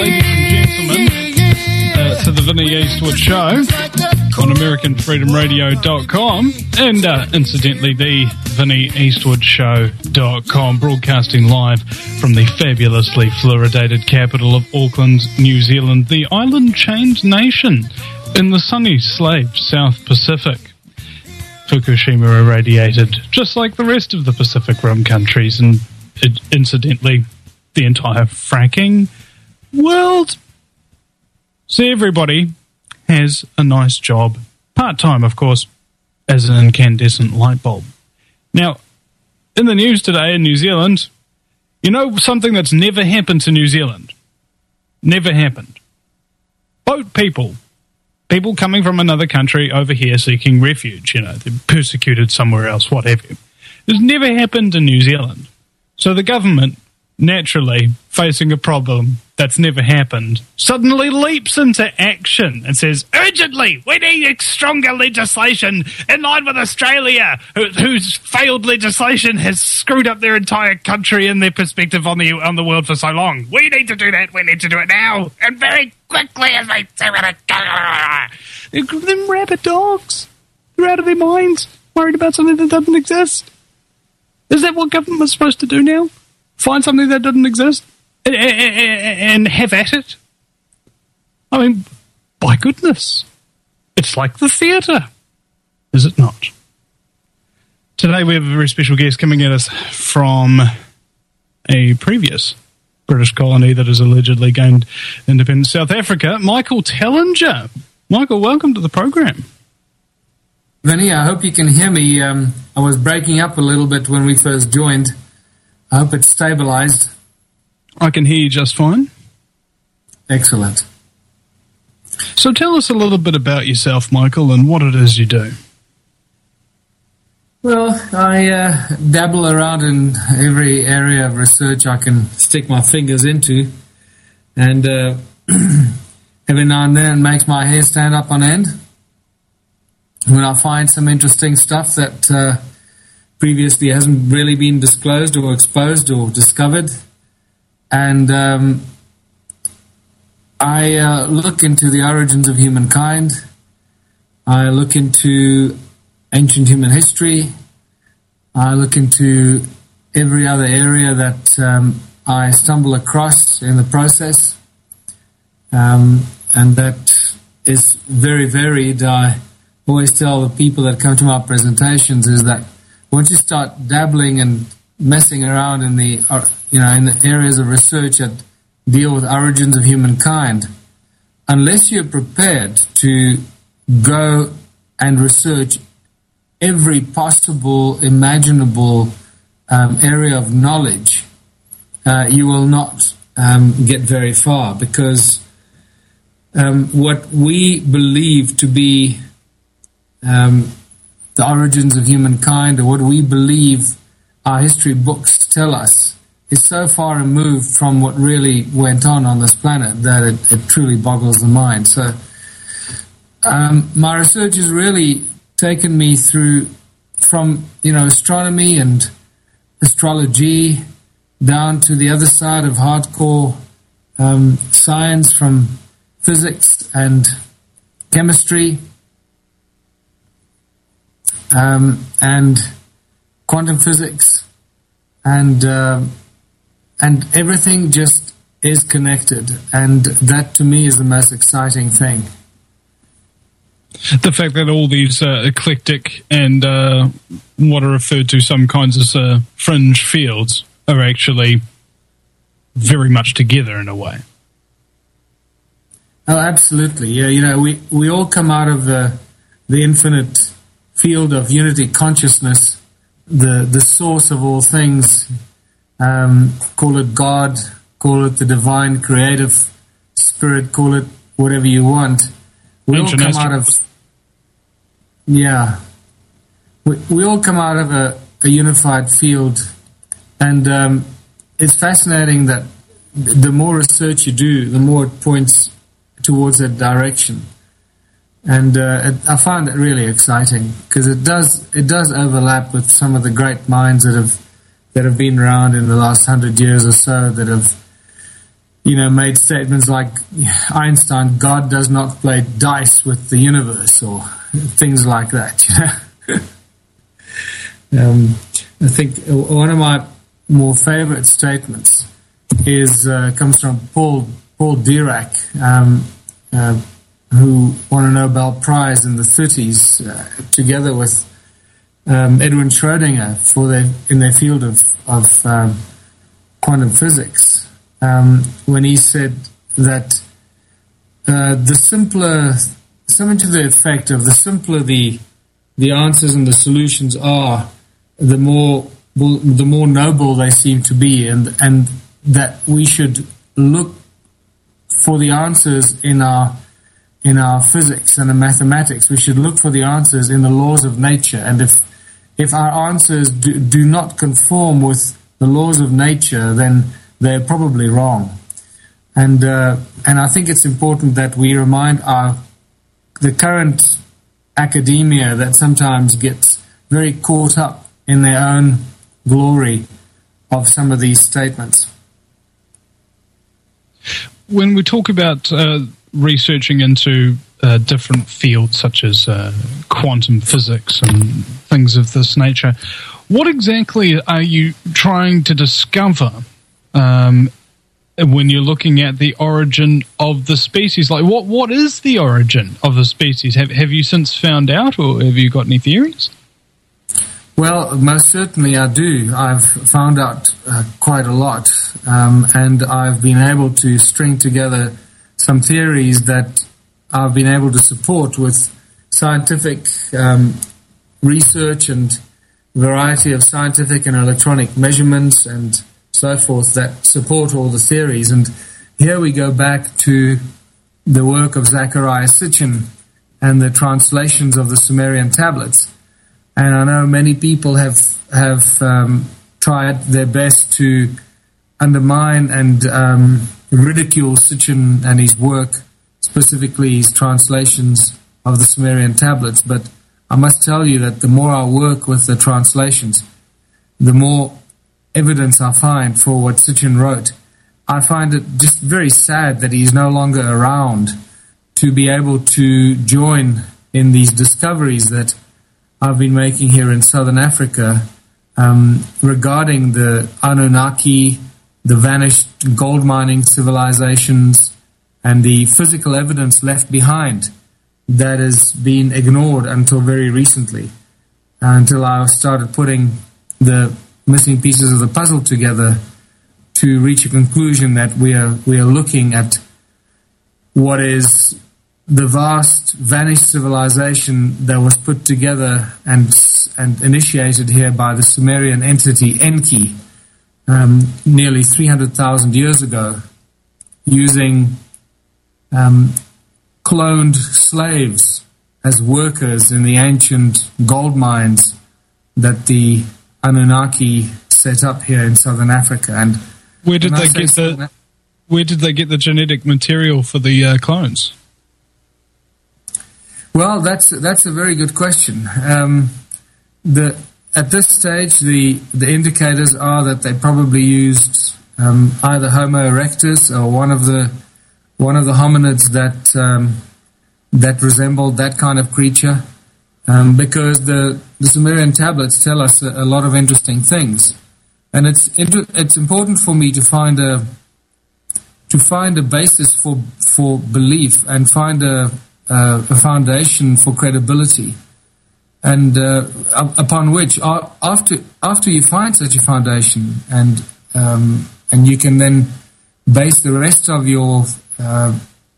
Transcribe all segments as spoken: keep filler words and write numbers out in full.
ladies and gentlemen, uh, to the Vinnie Eastwood Show on American Freedom Radio dot com and, uh, incidentally, the Vinnie Eastwood Show dot com, broadcasting live from the fabulously fluoridated capital of Auckland, New Zealand, the island-chained nation in the sunny slave South Pacific. Fukushima irradiated, just like the rest of the Pacific Rim countries, and it, incidentally, the entire fracking world. So everybody has a nice job, part-time, of course, as an incandescent light bulb. Now, in the news today in New Zealand, you know something that's never happened to New Zealand? Never happened. Boat people. People coming from another country over here seeking refuge, you know, they're persecuted somewhere else, what have you. It's never happened in New Zealand. So the government, naturally facing a problem that's never happened, suddenly leaps into action and says, urgently, we need stronger legislation in line with Australia, who, whose failed legislation has screwed up their entire country and their perspective on the on the world for so long. We need to do that. We need to do it now, and very quickly as they do it. Them rabid dogs. They're out of their minds, worried about something that doesn't exist. Is that what government is supposed to do now? Find something that doesn't exist and, and have at it? I mean, by goodness. It's like the theatre, is it not? Today we have a very special guest coming at us from a previous British colony that has allegedly gained independence, South Africa, Michael Tellinger. Michael, welcome to the program. Vinny, I hope you can hear me. Um, I was breaking up a little bit when we first joined. I hope it's stabilized. I can hear you just fine. Excellent. So tell us a little bit about yourself, Michael, and what it is you do. Well, I uh, dabble around in every area of research I can stick my fingers into, and uh, every now and then it makes my hair stand up on end when I find some interesting stuff that uh, previously hasn't really been disclosed or exposed or discovered. And um, I uh, look into the origins of humankind. I look into ancient human history. I look into every other area that um, I stumble across in the process. Um, and that is very varied. I always tell the people that come to my presentations is that once you start dabbling and messing around in the, you know, in the areas of research that deal with origins of humankind, unless you're prepared to go and research every possible, imaginable um, area of knowledge, uh, you will not um, get very far, because um, what we believe to be um, the origins of humankind, or what we believe our history books tell us, is so far removed from what really went on on this planet that it, it truly boggles the mind. So um, my research has really taken me through from, you know, astronomy and astrology down to the other side of hardcore um, science, from physics and chemistry, Um, and quantum physics, and uh, and everything just is connected, and that to me is the most exciting thing. The fact that all these uh, eclectic and uh, what are referred to some kinds of uh, fringe fields are actually very much together in a way. Oh, absolutely. Yeah, you know, we, we all come out of the the infinite field of unity consciousness, the the source of all things. Um, call it God, call it the divine creative spirit, call it whatever you want. We all come out of yeah. We we all come out of a, a unified field, and um, it's fascinating that the more research you do, the more it points towards that direction. And uh, it, I find it really exciting, because it does it does overlap with some of the great minds that have that have been around in the last hundred years or so, that have you know, made statements like Einstein, God does not play dice with the universe, or things like that. You know? um, I think one of my more favorite statements is uh, comes from Paul Paul Dirac, um, uh, who won a Nobel Prize in the thirties, uh, together with um, Edwin Schrödinger for their in their field of of um, quantum physics. Um, when he said that uh, the simpler, something to the effect of the simpler the the answers and the solutions are, the more the more noble they seem to be, and and that we should look for the answers in our in our physics and in mathematics. We should look for the answers in the laws of nature, and if if our answers do, do not conform with the laws of nature, then they're probably wrong. And uh, and I think it's important that we remind our the current academia that sometimes gets very caught up in their own glory of some of these statements. When we talk about uh, researching into uh, different fields such as uh, quantum physics and things of this nature, what exactly are you trying to discover um, when you're looking at the origin of the species? Like, what what is the origin of the species? Have have you since found out, or have you got any theories? Well, most certainly I do. I've found out uh, quite a lot, um, and I've been able to string together some theories that I've been able to support with scientific um, research and variety of scientific and electronic measurements and so forth that support all the theories. And here we go back to the work of Zecharia Sitchin and the translations of the Sumerian tablets. And I know many people have have um, tried their best to undermine and um, ridicule Sitchin and his work, specifically his translations of the Sumerian tablets. But I must tell you that the more I work with the translations, the more evidence I find for what Sitchin wrote. I find it just very sad that he's no longer around to be able to join in these discoveries that I've been making here in southern Africa um, regarding the Anunnaki, the vanished gold mining civilizations, and the physical evidence left behind that has been ignored until very recently, until I started putting the missing pieces of the puzzle together to reach a conclusion that we are we are looking at what is the vast vanished civilization that was put together and and initiated here by the Sumerian entity Enki um, nearly three hundred thousand years ago, using um, cloned slaves as workers in the ancient gold mines that the Anunnaki set up here in southern Africa. And where did they get the that, where did they get the genetic material for the uh, clones? Well, that's that's a very good question. Um, the at this stage, the the indicators are that they probably used um, either Homo erectus or one of the one of the hominids that um, that resembled that kind of creature, um, because the the Sumerian tablets tell us a, a lot of interesting things, and it's inter- it's important for me to find a to find a basis for for belief and find a Uh, a foundation for credibility, and uh, upon which, uh, after after you find such a foundation, and um, and you can then base the rest of your uh,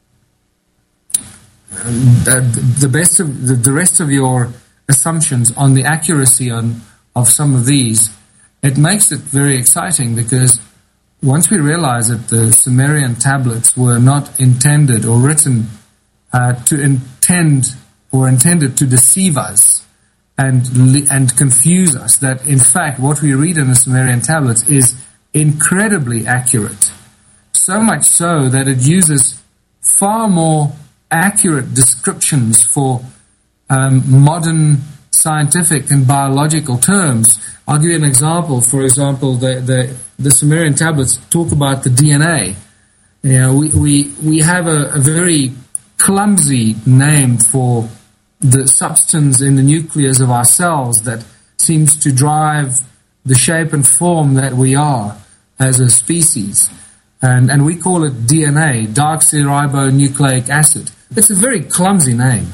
the best of the, the rest of your assumptions on the accuracy on, of some of these. It makes it very exciting, because once we realize that the Sumerian tablets were not intended or written Uh, to intend or intended to deceive us and and confuse us, that in fact what we read in the Sumerian tablets is incredibly accurate. So much so that it uses far more accurate descriptions for um, modern scientific and biological terms. I'll give you an example. For example, the, the, the Sumerian tablets talk about the D N A You know, we, we, we have a, a very clumsy name for the substance in the nucleus of our cells that seems to drive the shape and form that we are as a species. And, and we call it D N A, deoxyribonucleic acid. It's a very clumsy name.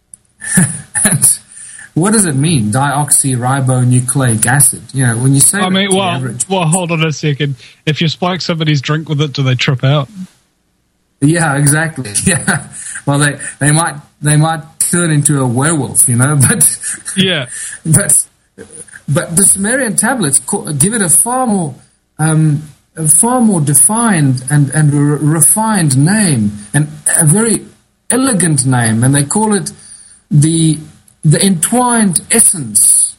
And what does it mean, deoxyribonucleic acid? You know, when you say I mean, well, average, well, hold on a second. If you spike somebody's drink with it, do they trip out? Yeah, exactly. Yeah. Well, they, they might they might turn into a werewolf, you know. But yeah, but but the Sumerian tablets give it a far more um, a far more defined and and re- refined name, and a very elegant name, and they call it the the entwined essence.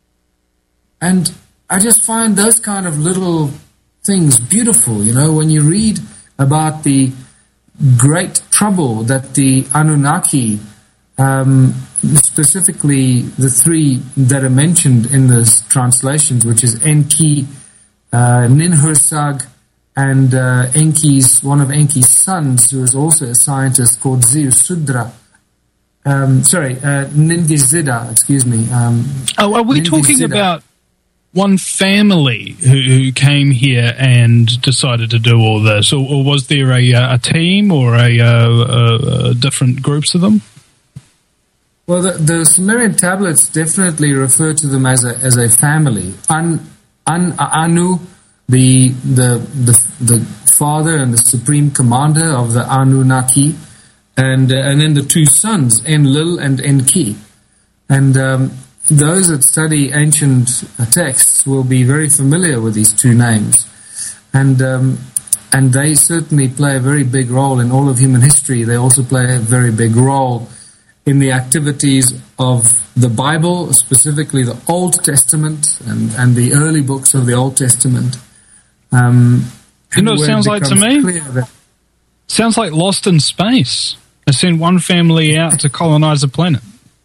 And I just find those kind of little things beautiful, you know, when you read about the great trouble that the Anunnaki, um, specifically the three that are mentioned in the translations, which is Enki, uh, Ninhursag, and uh, Enki's, one of Enki's sons, who is also a scientist, called Ziusudra. Um, sorry, uh, Ningizida, excuse me. Um, oh, are we Ningizida. talking about one family who, who came here and decided to do all this, or, or was there a, a team or a, a, a different groups of them? Well, the, the Sumerian tablets definitely refer to them as a as a family. An, An, Anu, the the the the father and the supreme commander of the Anunnaki, and uh, and then the two sons, Enlil and Enki, and um, those that study ancient texts will be very familiar with these two names, and um, and they certainly play a very big role in all of human history. They also play a very big role in the activities of the Bible, specifically the Old Testament and, and the early books of the Old Testament. Um, you know, it sounds like to me, sounds like Lost in Space. They send one family out to colonize a planet.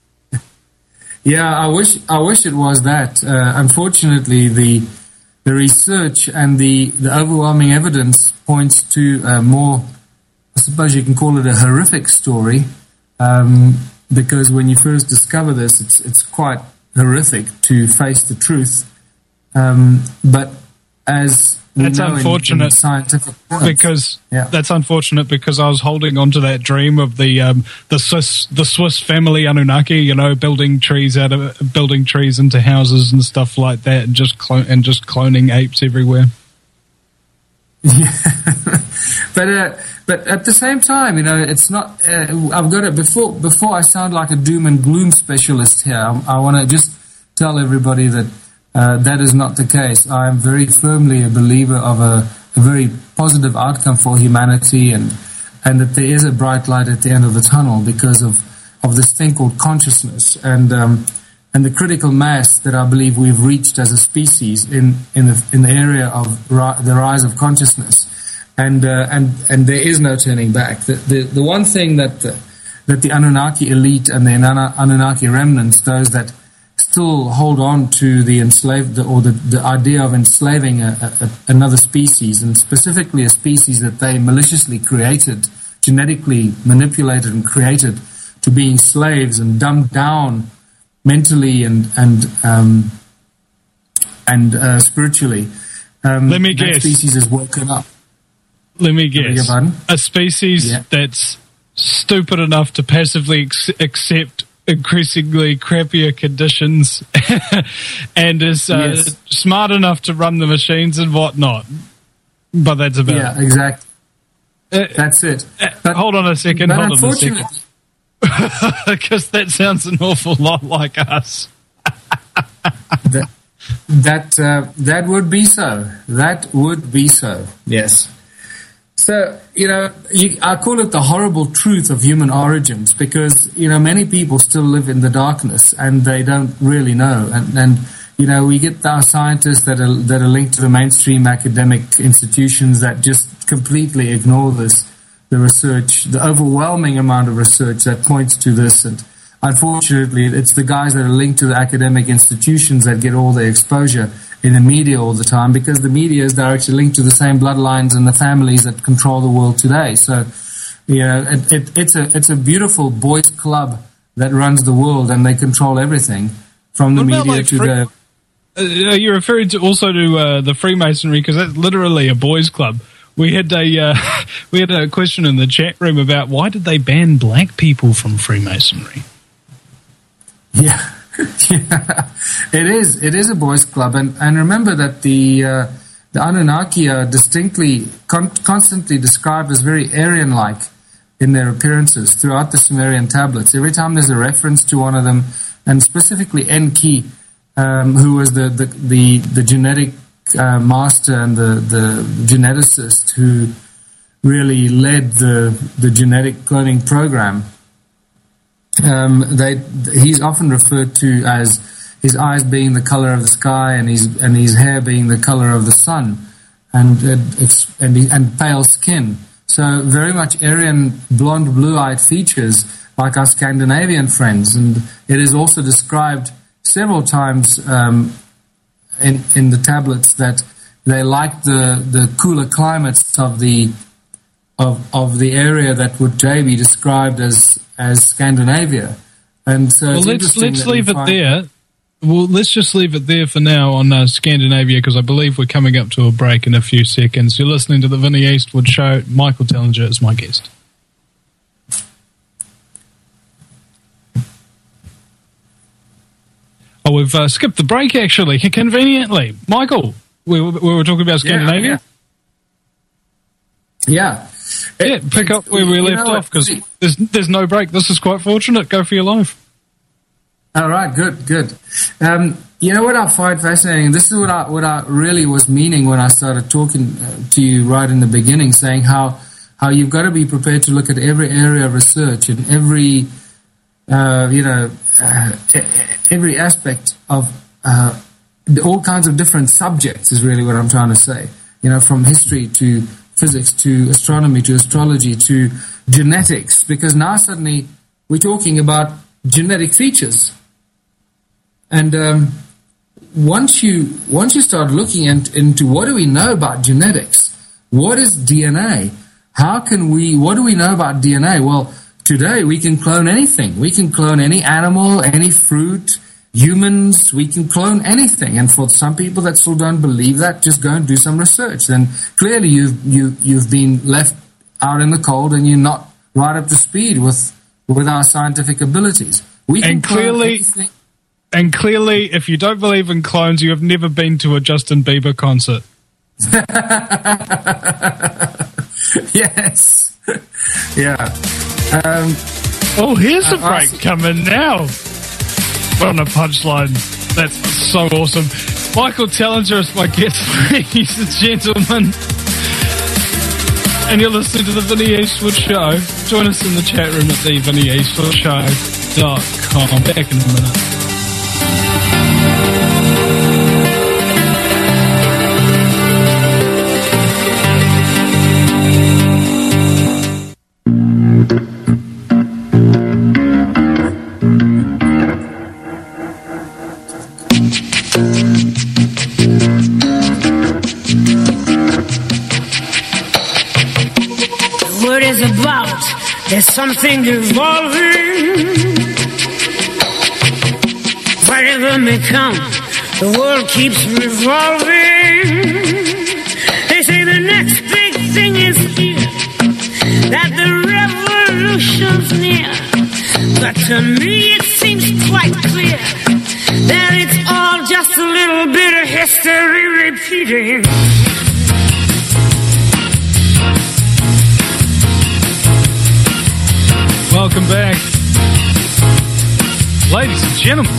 Yeah, I wish I wish it was that. Uh, unfortunately, the the research and the, the overwhelming evidence points to a more, I suppose you can call it a horrific story, um, because when you first discover this, it's it's quite horrific to face the truth. Um, but as we that's know unfortunate in, in scientific terms, because yeah. that's unfortunate because I was holding on to that dream of the um, the Swiss the Swiss family Anunnaki, you know, building trees out of building trees into houses and stuff like that, and just clone and just cloning apes everywhere. Yeah, but uh, but at the same time, you know, it's not. Uh, I've got to before before I sound like a doom and gloom specialist here. I, I want to just tell everybody that. Uh, that is not the case. I am very firmly a believer of a, a very positive outcome for humanity, and and that there is a bright light at the end of the tunnel because of, of this thing called consciousness and um, and the critical mass that I believe we've reached as a species in in the in the area of ri- the rise of consciousness, and uh, and and there is no turning back. The the, the one thing that the, that the Anunnaki elite and the Anunnaki remnants, those that still hold on to the enslaved or the, the idea of enslaving a, a, another species, and specifically a species that they maliciously created, genetically manipulated and created to being slaves and dumbed down mentally and and um, and uh, spiritually. Um, Let me that guess. Species is woken up. Let me guess. A species yeah. that's stupid enough to passively ex- accept increasingly crappier conditions and is uh, yes. smart enough to run the machines and whatnot. But that's about yeah, it. Yeah, exactly. Uh, that's it. But, hold on a second. But hold on a second. Because that sounds an awful lot like us. that that, uh, that would be so. That would be so. Yes. So, you know, you, I call it the horrible truth of human origins because, you know, many people still live in the darkness and they don't really know. And, and you know, we get our scientists that are, that are linked to the mainstream academic institutions that just completely ignore this, the research, the overwhelming amount of research that points to this. And unfortunately, it's the guys that are linked to the academic institutions that get all the exposure. in the media all the time, because the media is directly linked to the same bloodlines and the families that control the world today. So, you know, it, it, it's a it's a beautiful boys' club that runs the world, and they control everything from the What about, media like, to free- the. Uh, you're referring to also to uh, the Freemasonry, because that's literally a boys' club. We had a uh, we had a question in the chat room about why did they ban black people from Freemasonry? Yeah, yeah. It is. It is a boys' club, and, and remember that the uh, the Anunnaki are distinctly, con- constantly described as very Aryan-like in their appearances throughout the Sumerian tablets. Every time there's a reference to one of them, and specifically Enki, um, who was the the the, the genetic uh, master and the the geneticist who really led the the genetic cloning program. Um, they, he's often referred to as his eyes being the color of the sky, and his and his hair being the color of the sun, and uh, and, and pale skin. So very much Aryan, blonde, blue-eyed features like our Scandinavian friends, and it is also described several times um, in in the tablets that they like the the cooler climates of the of of the area that would today be described as as Scandinavia. And so well, it's let's interesting let's that we leave it find- there. Well, let's just leave it there for now on uh, Scandinavia, because I believe we're coming up to a break in a few seconds. You're listening to the Vinnie Eastwood Show. Michael Tellinger is my guest. Oh, we've uh, skipped the break, actually, conveniently. Michael, we, we were talking about Scandinavia? Yeah. Yeah, yeah pick up where we You left know, off, because there's, there's no break. This is quite fortunate. Go for your life. All right, good, good. Um, you know what I find fascinating? This is what I what I really was meaning when I started talking to you right in the beginning, saying how how you've got to be prepared to look at every area of research and every uh, you know uh, every aspect of uh, all kinds of different subjects. Is really what I'm trying to say. You know, from history to physics to astronomy to astrology to genetics, because now suddenly we're talking about genetic features. And um, once you once you start looking at, into what do we know about genetics, what is D N A? How can we? What do we know about D N A? Well, today we can clone anything. We can clone any animal, any fruit, humans. We can clone anything. And for some people that still don't believe that, just go and do some research. Then clearly you've you you've been left out in the cold, and you're not right up to speed with with our scientific abilities. We can And clearly. anything. And clearly, if you don't believe in clones, you have never been to a Justin Bieber concert. Yes. Yeah. Um, Oh, here's a Uh, break I- coming now. On a punchline. That's so awesome. Michael Tellinger is my guest, ladies and gentlemen. And you're listening to the Vinnie Eastwood Show. Join us in the chat room at the vinnie eastwood show dot com. Back in a minute. What is about? There's something evolving. Whatever may come, the world keeps revolving. They say the next big thing is here, that the revolution's near. But to me it seems quite clear that it's all just a little bit of history repeating. Welcome back. Ladies and gentlemen,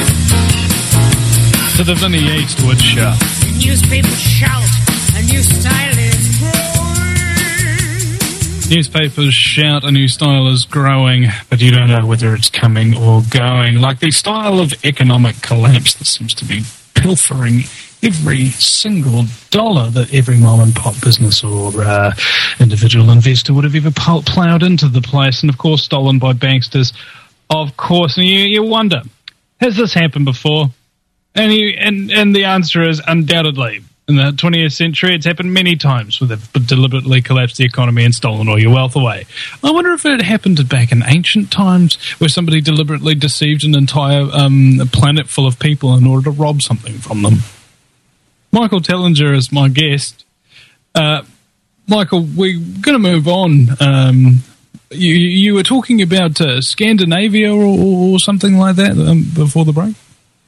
to the Vinnie Eastwood Show. The newspapers shout, a new style is growing. Newspapers shout a new style is growing, but you don't know whether it's coming or going. Like the style of economic collapse that seems to be pilfering every single dollar that every mom and pop business or uh, individual investor would have ever pl- ploughed into the place, and of course stolen by banksters, of course. And you, you wonder, has this happened before? And, he, and, and the answer is undoubtedly. In the twentieth century, it's happened many times where they've deliberately collapsed the economy and stolen all your wealth away. I wonder if it happened back in ancient times where somebody deliberately deceived an entire um, planet full of people in order to rob something from them. Michael Tellinger is my guest. Uh, Michael, we're going to move on. Um, you, you were talking about uh, Scandinavia or, or something like that um, before the break?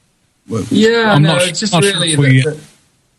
Yeah, I'm no, not, it's just not really... sure we, the, the,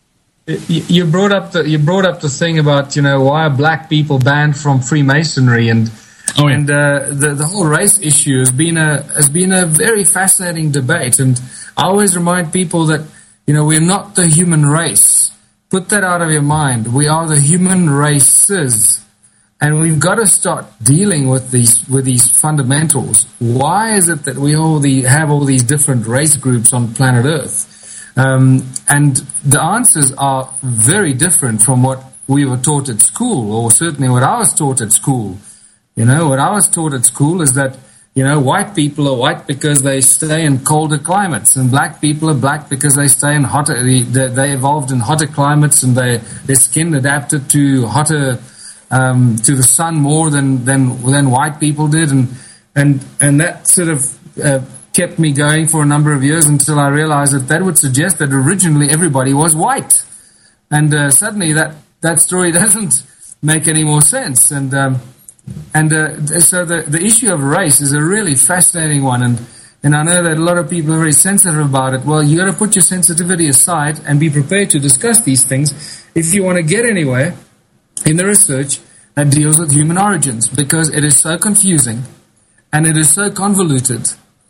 You brought up the you brought up the thing about you know why are black people banned from Freemasonry and oh, yeah. and uh, the the whole race issue has been a has been a very fascinating debate, and I always remind people that you know we're not the human race. Put that out of your mind. We are the human races, and we've got to start dealing with these with these fundamentals. Why is it that we all the have all these different race groups on planet Earth? Um, and the answers are very different from what we were taught at school, or certainly what I was taught at school. You know, what I was taught at school is that, you know, white people are white because they stay in colder climates, and black people are black because they stay in hotter, they, they evolved in hotter climates, and they, their skin adapted to hotter, um, to the sun more than, than, than white people did. And, and, and that sort of, uh, kept me going for a number of years until I realized that that would suggest that originally everybody was white. And uh, suddenly that, that story doesn't make any more sense. And um, and uh, so the, the issue of race is a really fascinating one. And, and I know that a lot of people are very sensitive about it. Well, you got to put your sensitivity aside and be prepared to discuss these things if you want to get anywhere in the research that deals with human origins, because it is so confusing and it is so convoluted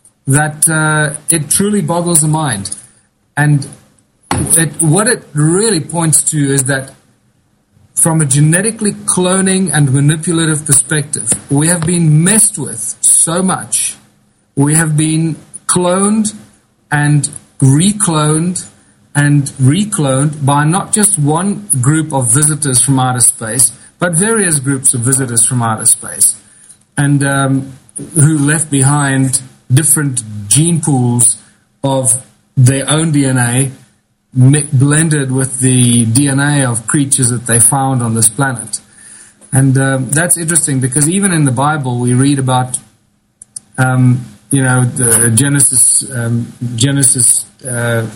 that uh, it truly boggles the mind. And it, what it really points to is that from a genetically cloning and manipulative perspective, we have been messed with so much. We have been cloned and recloned and recloned by not just one group of visitors from outer space, but various groups of visitors from outer space, and um, who left behind different gene pools of their own D N A mi- blended with the D N A of creatures that they found on this planet. And um, that's interesting because even in the Bible we read about, um, you know, the Genesis, um, Genesis uh,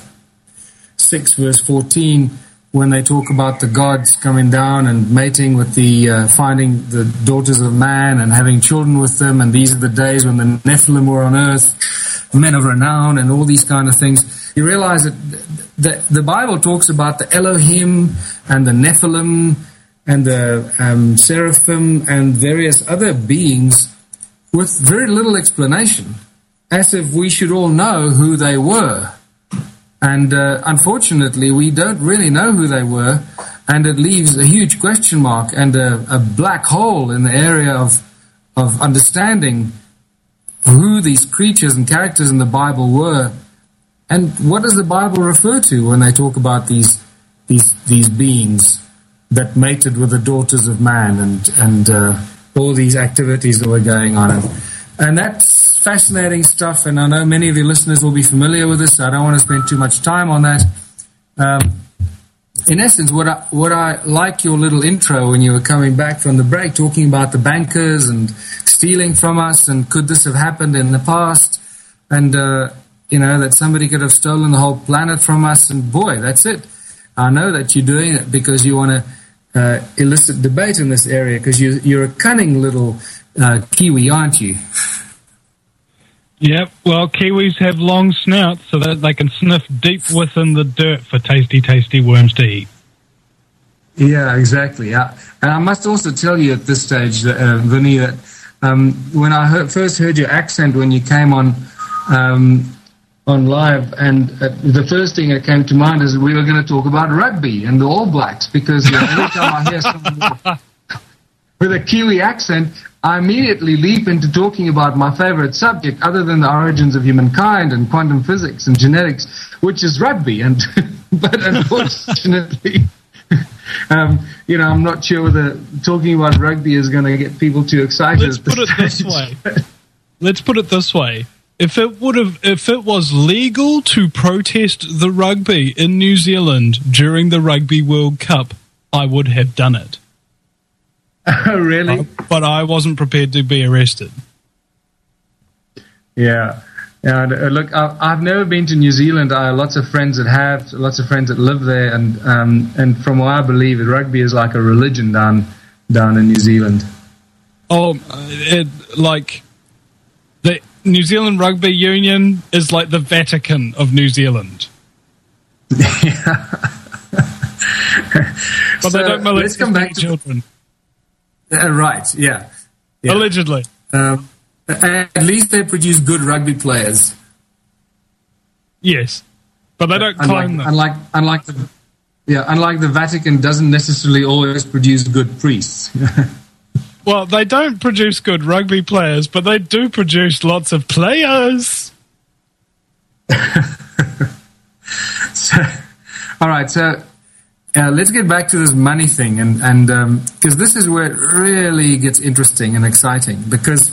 six verse fourteen, when they talk about the gods coming down and mating with the, uh, finding the daughters of man and having children with them, and these are the days when the Nephilim were on earth, men of renown, and all these kind of things. You realize that the, the Bible talks about the Elohim and the Nephilim and the um, Seraphim and various other beings with very little explanation, as if we should all know who they were. And uh, unfortunately, we don't really know who they were, and it leaves a huge question mark and a, a black hole in the area of of understanding who these creatures and characters in the Bible were, and what does the Bible refer to when they talk about these these these beings that mated with the daughters of man and and uh, all these activities that were going on, and, and that's fascinating stuff, and I know many of your listeners will be familiar with this, so I don't want to spend too much time on that. Um, in essence, what I, what I like your little intro when you were coming back from the break, talking about the bankers and stealing from us, and could this have happened in the past, and uh, you know, that somebody could have stolen the whole planet from us, and boy, that's it. I know that you're doing it because you want to uh, elicit debate in this area, because you, you're a cunning little uh, Kiwi, aren't you? Yep, well, Kiwis have long snouts so that they can sniff deep within the dirt for tasty, tasty worms to eat. Yeah, exactly. Yeah. And I must also tell you at this stage, uh, Vinny, that um, when I heard, first heard your accent when you came on um, on live, and uh, the first thing that came to mind is we were going to talk about rugby and the All Blacks, because you know, every time I hear someone with a Kiwi accent, I immediately leap into talking about my favorite subject, other than the origins of humankind and quantum physics and genetics, which is rugby. And but unfortunately, um, you know, I'm not sure whether talking about rugby is going to get people too excited. Let's put it this way. Let's put it this way. If it would have, if it was legal to protest the rugby in New Zealand during the Rugby World Cup, I would have done it. Oh, really? Uh, but I wasn't prepared to be arrested. Yeah. Yeah, look, I've never been to New Zealand. I have lots of friends that have, lots of friends that live there, and um, and from what I believe, it, rugby is like a religion down down in New Zealand. Oh, it, like the New Zealand Rugby Union is like the Vatican of New Zealand. Yeah. But so they don't molest let's come back to children. Uh, right? Yeah. yeah. Allegedly. Um, At least they produce good rugby players. Yes, but they don't unlike, clone them. Unlike, unlike the, yeah, unlike the Vatican, doesn't necessarily always produce good priests. Well, they don't produce good rugby players, but they do produce lots of players. so, all right, so uh, let's get back to this money thing, and and because um, this is where it really gets interesting and exciting, because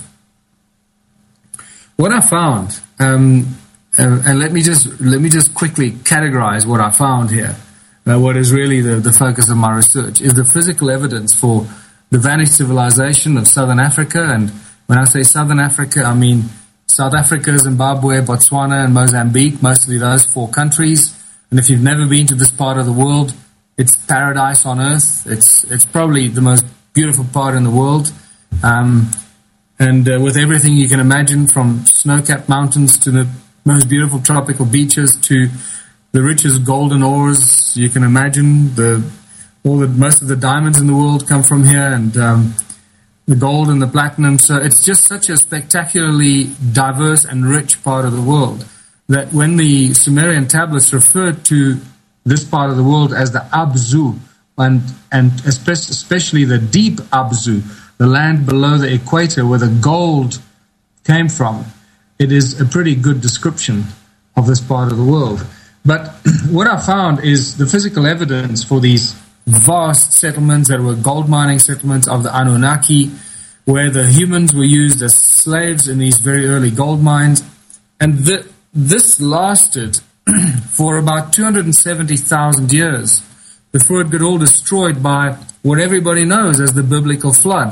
what I found, um, uh, and let me just let me just quickly categorize what I found here. Uh, what is really the, the focus of my research is the physical evidence for the vanished civilization of Southern Africa. And when I say Southern Africa, I mean South Africa, Zimbabwe, Botswana, and Mozambique, mostly those four countries. And if you've never been to this part of the world, it's paradise on earth. It's it's probably the most beautiful part in the world. Um, And uh, with everything you can imagine, from snow-capped mountains to the most beautiful tropical beaches to the richest golden ores you can imagine, the all the most of the diamonds in the world come from here, and um, the gold and the platinum. So it's just such a spectacularly diverse and rich part of the world that when the Sumerian tablets referred to this part of the world as the Abzu, and and especially the deep Abzu, the land below the equator where the gold came from, it is a pretty good description of this part of the world. But what I found is the physical evidence for these vast settlements that were gold mining settlements of the Anunnaki, where the humans were used as slaves in these very early gold mines. And th- this lasted for about two hundred seventy thousand years before it got all destroyed by what everybody knows as the biblical flood.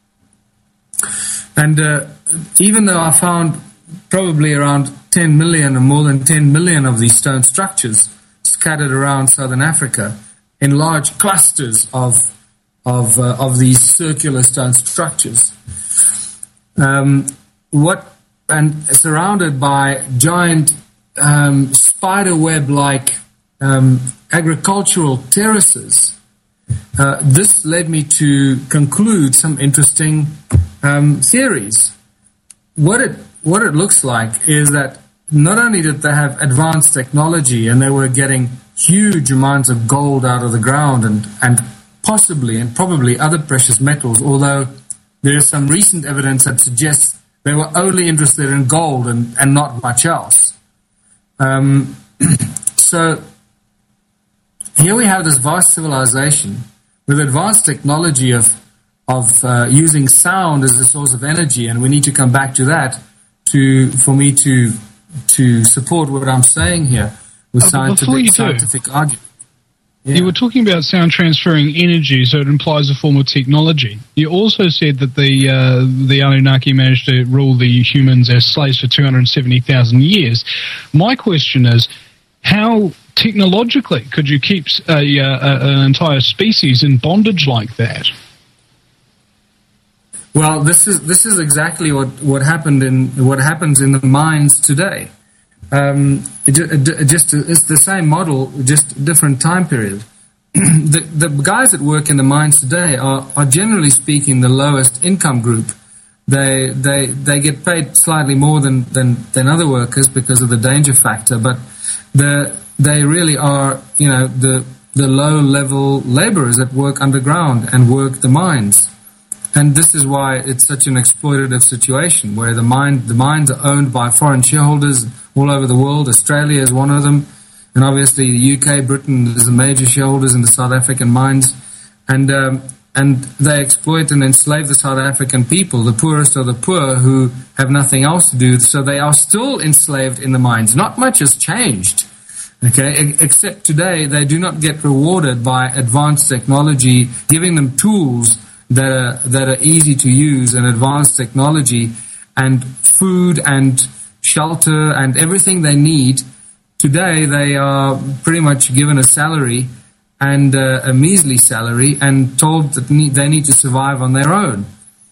And uh, even though I found probably around ten million or more than ten million of these stone structures scattered around southern Africa in large clusters of of uh, of these circular stone structures, um, what and surrounded by giant um, spider web like um, agricultural terraces. Uh, this led me to conclude some interesting um, theories. What it what it looks like is that not only did they have advanced technology and they were getting huge amounts of gold out of the ground and, and possibly and probably other precious metals, although there is some recent evidence that suggests they were only interested in gold and, and not much else. Um, so here we have this vast civilization with advanced technology of of uh, using sound as a source of energy, and we need to come back to that to for me to to support what I'm saying here with uh, scientific, scientific argument. Yeah. You were talking about sound transferring energy, so it implies a form of technology. You also said that the uh, the Anunnaki managed to rule the humans as slaves for two hundred seventy thousand years. My question is, how technologically could you keep a, uh, an entire species in bondage like that? Well, this is this is exactly what, what happened in what happens in the mines today. Um, it, it, just it's the same model, just different time period. the, the guys that work in the mines today are, are generally speaking the lowest income group. They they they get paid slightly more than, than, than other workers because of the danger factor, but the they really are, you know, the the low level laborers that work underground and work the mines. And this is why it's such an exploitative situation, where the mine the mines are owned by foreign shareholders all over the world. Australia is one of them, and obviously the U K, Britain is the major shareholders in the South African mines. And um, and they exploit and enslave the South African people, the poorest of the poor, who have nothing else to do. So they are still enslaved in the mines. Not much has changed, okay, except today they do not get rewarded by advanced technology, giving them tools that are, that are easy to use, and advanced technology and food and shelter and everything they need. Today they are pretty much given a salary, and uh, a measly salary, and told that need, they need to survive on their own.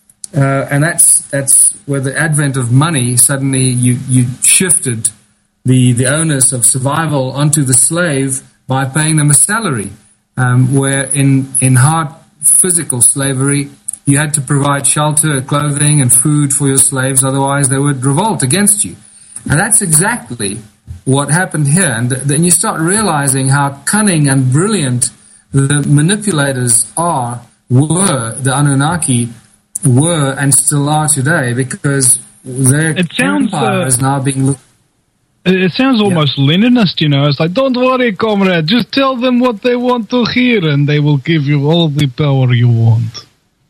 Uh, and that's that's where the advent of money, suddenly you, you shifted the, the onus of survival onto the slave by paying them a salary, um, where in, in hard physical slavery, you had to provide shelter, clothing, and food for your slaves, otherwise they would revolt against you. And that's exactly what happened here. And then you start realizing how cunning and brilliant the manipulators are, were, the Anunnaki were, and still are today, because their it sounds, empire uh, is now being looked. It sounds almost yeah. Leninist, you know. It's like, don't worry, comrade, just tell them what they want to hear, and they will give you all the power you want.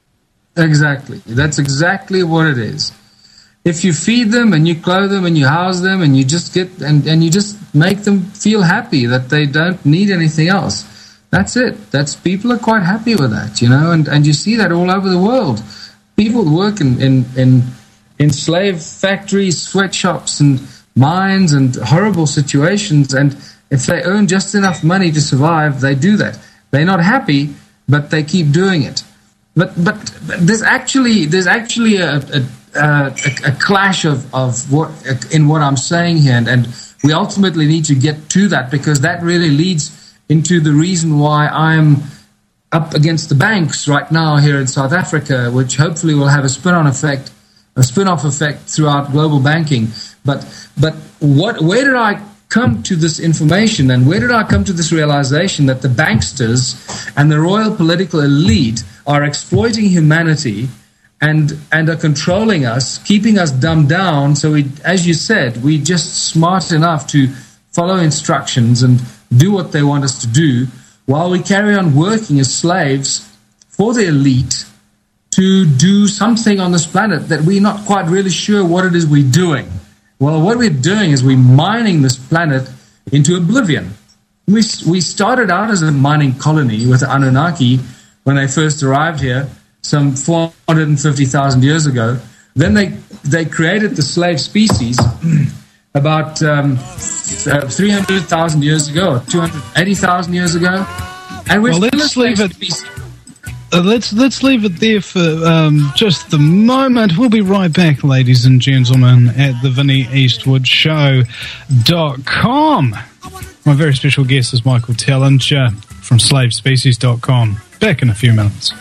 Exactly. That's exactly what it is. If you feed them and you clothe them and you house them and you just get and, and you just make them feel happy that they don't need anything else, that's it. That's people are quite happy with that, you know, and, and you see that all over the world. People work in, in, in, in slave factories, sweatshops and mines and horrible situations, and if they earn just enough money to survive, they do that. They're not happy, but they keep doing it. But but, but there's actually there's actually a, a Uh, a, a clash of, of what in what I'm saying here, and, and we ultimately need to get to that, because that really leads into the reason why I'm up against the banks right now here in South Africa, which hopefully will have a spin-on effect, a spin-off effect throughout global banking. But but what where did I come to this information, and where did I come to this realization that the banksters and the royal political elite are exploiting humanity and and are controlling us, keeping us dumbed down, so we, as you said, we're just smart enough to follow instructions and do what they want us to do, while we carry on working as slaves for the elite to do something on this planet that we're not quite really sure what it is we're doing. Well, what we're doing is we're mining this planet into oblivion. We, we started out as a mining colony with the Anunnaki when they first arrived here, some four hundred fifty thousand years ago. Then they they created the slave species about um, uh, three hundred thousand years ago, or two hundred eighty thousand years ago. And we're well, still let's a leave slave it. species. Uh, let's let's leave it there for um, just the moment. We'll be right back, ladies and gentlemen, at the Vinnie Eastwood Show dot com. My very special guest is Michael Tellinger from slave species dot com. Back in a few minutes.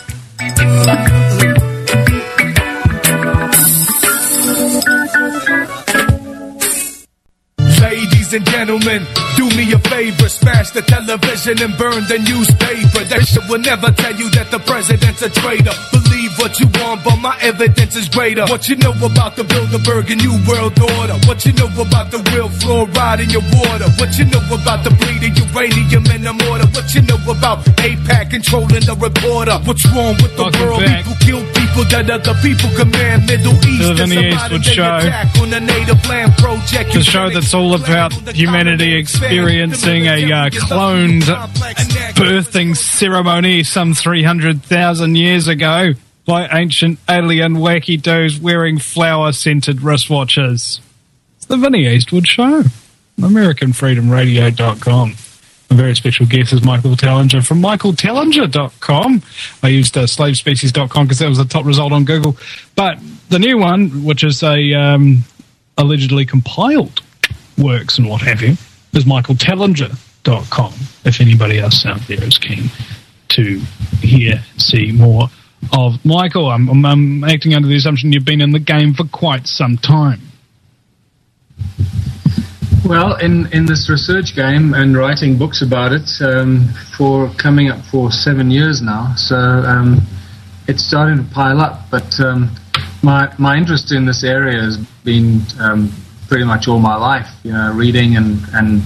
Ladies and gentlemen, do me a favor, smash the television and burn the newspaper. That shit will never tell you that the president's a traitor. Believe what you want, but my evidence is greater. What you know about the Bilderberg and New World Order? What you know about the real fluoride in your water? What you know about the bleeding uranium in the mortar? What you know about AIPAC controlling the reporter? What's wrong with the Welcome world? back. People kill people that other people command. Middle East The Vinnie Eastwood Show. On a native land project. The show that's all about humanity experiencing a uh, cloned birthing ceremony some three hundred thousand years ago by ancient alien wacky-doos wearing flower-scented wristwatches. It's the Vinnie Eastwood Show, American Freedom Radio dot com. A very special guest is Michael Tellinger from Michael Tellinger dot com. I used uh, slave species dot com because that was the top result on Google. But the new one, which is a um, allegedly compiled works and what have you, is Michael Tellinger dot com, if anybody else out there is keen to hear, see more of Michael. I'm, I'm, I'm acting under the assumption you've been in the game for quite some time. Well, in, in this research game and writing books about it um, for coming up for seven years now, so um, it's starting to pile up. But um, my my interest in this area has been um, pretty much all my life, you know, reading and, and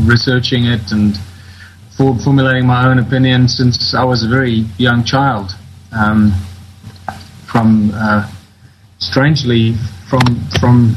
researching it and for formulating my own opinion since I was a very young child. um, from uh, strangely from from.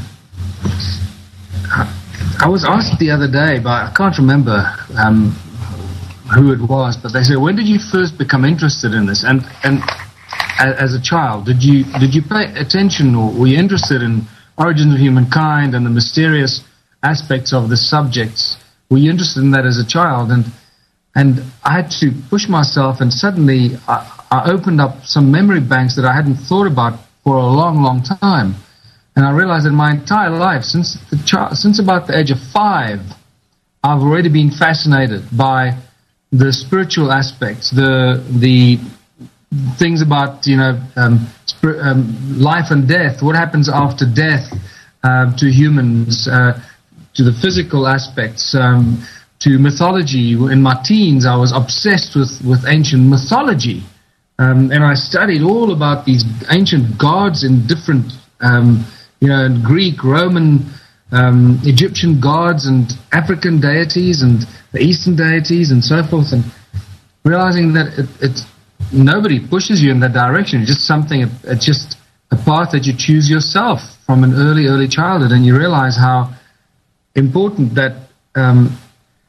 I was asked the other day, but I can't remember um, who it was. But they said, "When did you first become interested in this?" And and as a child, did you did you pay attention, or were you interested in origins of humankind and the mysterious aspects of the subjects? Were you interested in that as a child? And and I had to push myself, and suddenly I, I opened up some memory banks that I hadn't thought about for a long, long time. And I realized that my entire life, since the child, since about the age of five, I've already been fascinated by the spiritual aspects, the the things about, you know, um, spir- um, life and death, what happens after death uh, to humans, uh, to the physical aspects, um, to mythology. In my teens, I was obsessed with, with ancient mythology. Um, and I studied all about these ancient gods in different, um, you know, in Greek, Roman, um, Egyptian gods and African deities and the Eastern deities and so forth. And realizing that it, it's nobody pushes you in that direction. It's just something, it's just a path that you choose yourself from an early, early childhood. And you realize how important that um,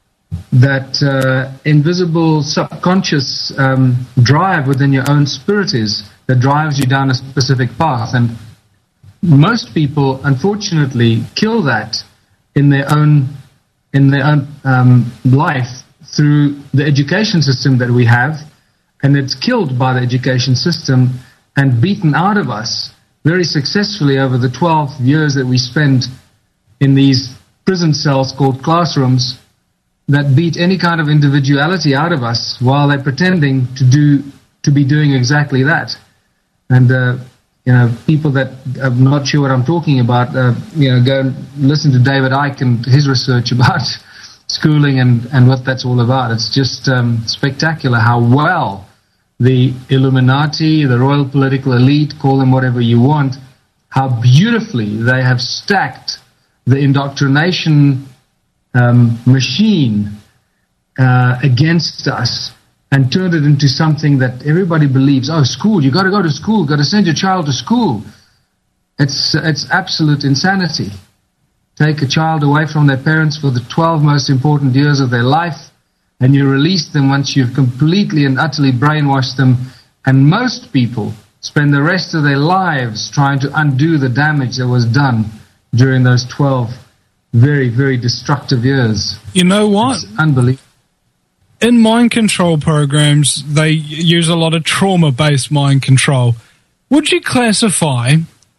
that uh, invisible subconscious um, drive within your own spirit is that drives you down a specific path. And most people, unfortunately, kill that in their own in their own um, life through the education system that we have, and it's killed by the education system and beaten out of us very successfully over the twelve years that we spend in these prison cells called classrooms, that beat any kind of individuality out of us while they're pretending to do to be doing exactly that. And uh, you know, people that are not sure what I'm talking about, uh, you know, go and listen to David Icke and his research about schooling and, and what that's all about. It's just um, spectacular how well the Illuminati, the royal political elite, call them whatever you want, how beautifully they have stacked the indoctrination um, machine uh, against us and turned it into something that everybody believes. Oh, school, you got to go to school, got to send your child to school. It's it's absolute insanity. Take a child away from their parents for the twelve most important years of their life, and you release them once you've completely and utterly brainwashed them. And most people spend the rest of their lives trying to undo the damage that was done during those twelve very, very destructive years. You know what? It's unbelievable. In mind control programs, they use a lot of trauma-based mind control. Would you classify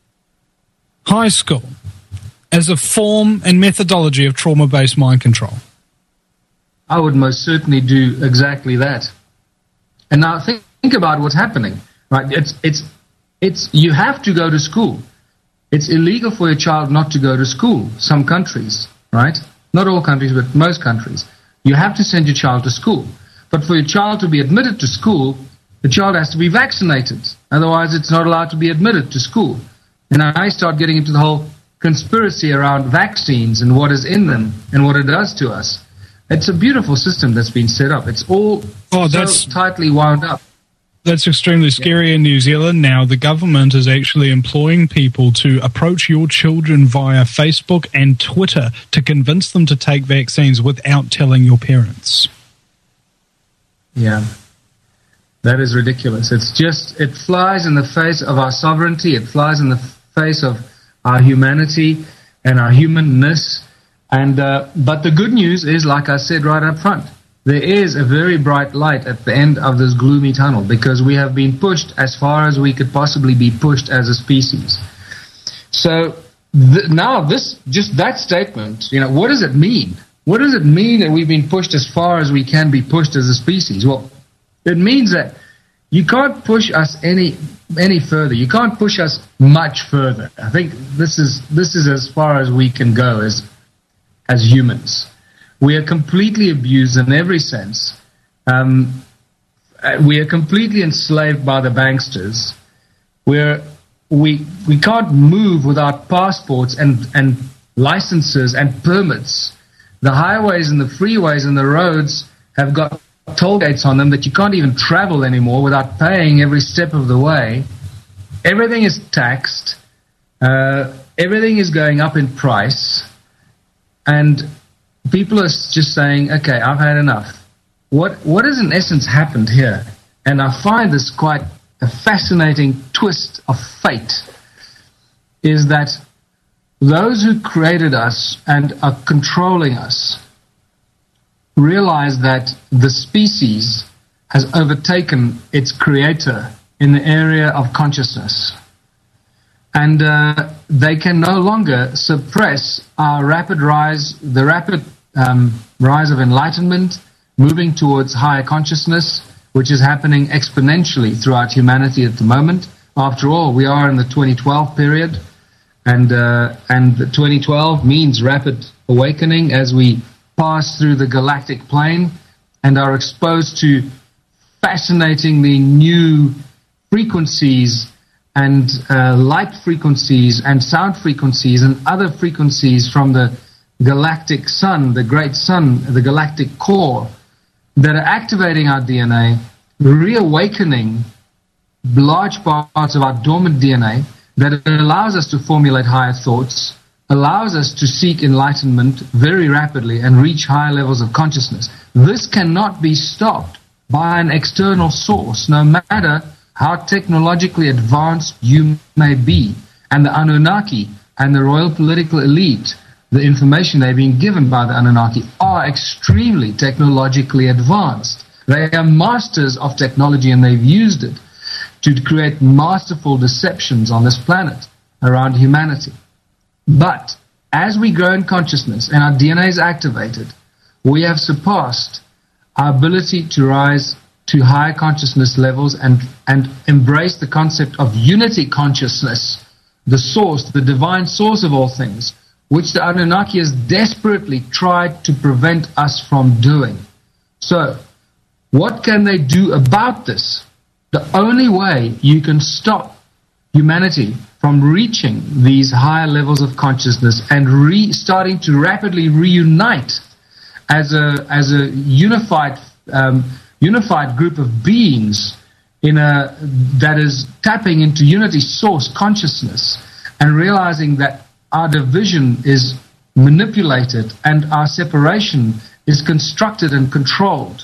high school as a form and methodology of trauma-based mind control? I would most certainly do exactly that. And now think, think about what's happening, right? It's it's it's you have to go to school. It's illegal for a child not to go to school. Some countries, right? Not all countries, but most countries. You have to send your child to school. But for your child to be admitted to school, the child has to be vaccinated. Otherwise, it's not allowed to be admitted to school. And I start getting into the whole conspiracy around vaccines and what is in them and what it does to us. It's a beautiful system that's been set up. It's all oh, that's, so tightly wound up. That's extremely scary. Yeah. In New Zealand now, the government is actually employing people to approach your children via Facebook and Twitter to convince them to take vaccines without telling your parents. Yeah, that is ridiculous. It's just, it flies in the face of our sovereignty. It flies in the face of our humanity and our humanness. And uh, but the good news is, like I said right up front, there is a very bright light at the end of this gloomy tunnel, because we have been pushed as far as we could possibly be pushed as a species. So th- now this, just that statement, you know, what does it mean? What does it mean that we've been pushed as far as we can be pushed as a species? Well, it means that you can't push us any any further. You can't push us much further. I think this is this is as far as we can go as as humans. We are completely abused in every sense. Um, we are completely enslaved by the banksters. We're, we we can't move without passports and, and licenses and permits. The highways and the freeways and the roads have got toll gates on them that you can't even travel anymore without paying every step of the way. Everything is taxed. Uh, everything is going up in price. And people are just saying, okay, I've had enough. What What has in essence happened here? And I find this quite a fascinating twist of fate, is that those who created us and are controlling us realize that the species has overtaken its creator in the area of consciousness. And uh, they can no longer suppress our rapid rise, the rapid um, rise of enlightenment, moving towards higher consciousness, which is happening exponentially throughout humanity at the moment. After all, we are in the twenty twelve period, and uh, and the twenty twelve means rapid awakening as we pass through the galactic plane and are exposed to fascinatingly new frequencies and uh, light frequencies and sound frequencies and other frequencies from the galactic sun, the great sun, the galactic core, that are activating our D N A, reawakening large parts of our dormant D N A, that allows us to formulate higher thoughts, allows us to seek enlightenment very rapidly and reach higher levels of consciousness. This cannot be stopped by an external source, no matter how technologically advanced you may be. And the Anunnaki and the royal political elite, the information they're being given by the Anunnaki, are extremely technologically advanced. They are masters of technology, and they've used it to create masterful deceptions on this planet around humanity. But as we grow in consciousness and our D N A is activated, we have surpassed our ability to rise to higher consciousness levels and, and embrace the concept of unity consciousness, the source, the divine source of all things, which the Anunnaki has desperately tried to prevent us from doing. So, what can they do about this? The only way you can stop humanity from reaching these higher levels of consciousness and re- starting to rapidly reunite as a as a unified um, unified group of beings in a that is tapping into unity source consciousness and realizing that our division is manipulated and our separation is constructed and controlled.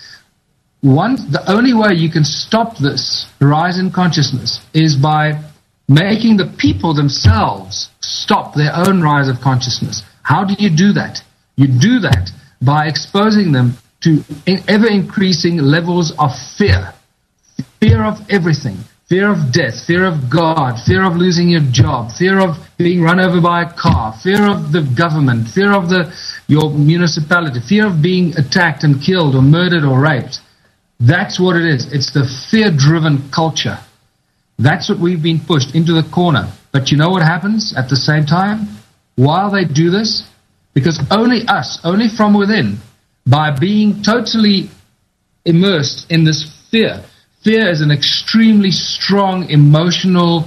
One, the only way you can stop this rise in consciousness is by making the people themselves stop their own rise of consciousness. How do you do that? You do that by exposing them to ever-increasing levels of fear. Fear of everything. Fear of death, fear of God, fear of losing your job, fear of being run over by a car, fear of the government, fear of the your municipality, fear of being attacked and killed or murdered or raped. That's what it is. It's the fear-driven culture. That's what we've been pushed into the corner. But you know what happens at the same time? While they do this, because only us, only from within, by being totally immersed in this fear. Fear is an extremely strong emotional,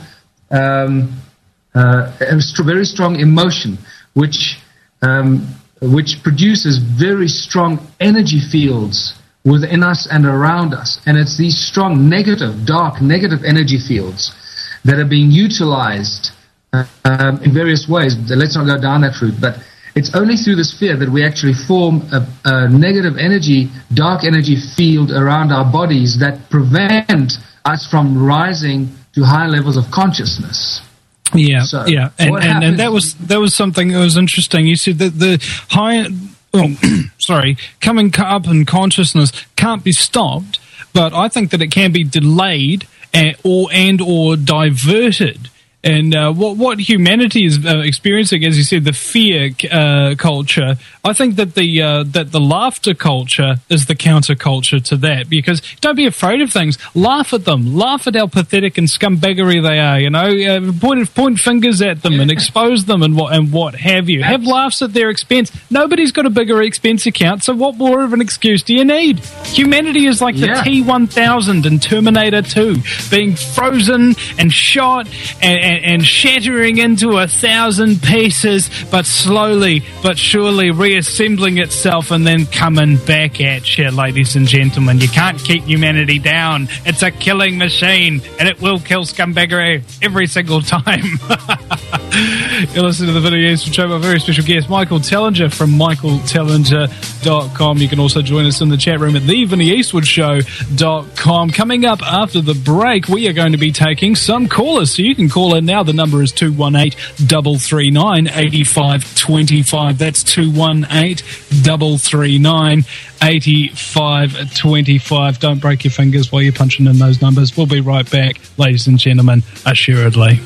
um, uh, a very strong emotion, which um, which produces very strong energy fields within us and around us. And it's these strong negative, dark, negative energy fields that are being utilized uh, um, in various ways. Let's not go down that route, but it's only through this fear that we actually form a, a negative energy, dark energy field around our bodies that prevent us from rising to high levels of consciousness. Yeah, so yeah, and, and, and that was that was something that was interesting. You said that the high, oh, sorry, coming up in consciousness can't be stopped, but I think that it can be delayed and or and or diverted. And uh, what what humanity is uh, experiencing, as you said, the fear uh, culture. I think that the uh, that the laughter culture is the counterculture to that. Because don't be afraid of things. Laugh at them. Laugh at how pathetic and scumbaggery they are. You know, uh, point point fingers at them and expose them and what and what have you. Have laughs at their expense. Nobody's got a bigger expense account. So what more of an excuse do you need? Humanity is like the yeah. T one thousand in Terminator two, being frozen and shot and. and and, and shattering into a thousand pieces, but slowly but surely reassembling itself and then coming back at you, ladies and gentlemen. You can't keep humanity down. It's a killing machine, and it will kill scumbaggery every single time. You're listening to the Vinny Eastwood Show. My very special guest, Michael Tellinger from michael tellinger dot com. You can also join us in the chat room at the vinny eastwood show dot com. Coming up after the break, we are going to be taking some callers, so you can call in now. The number is two one eight, three three nine, eight five two five. That's two one eight, three three nine, eight five two five. Don't break your fingers while you're punching in those numbers. We'll be right back, ladies and gentlemen, assuredly.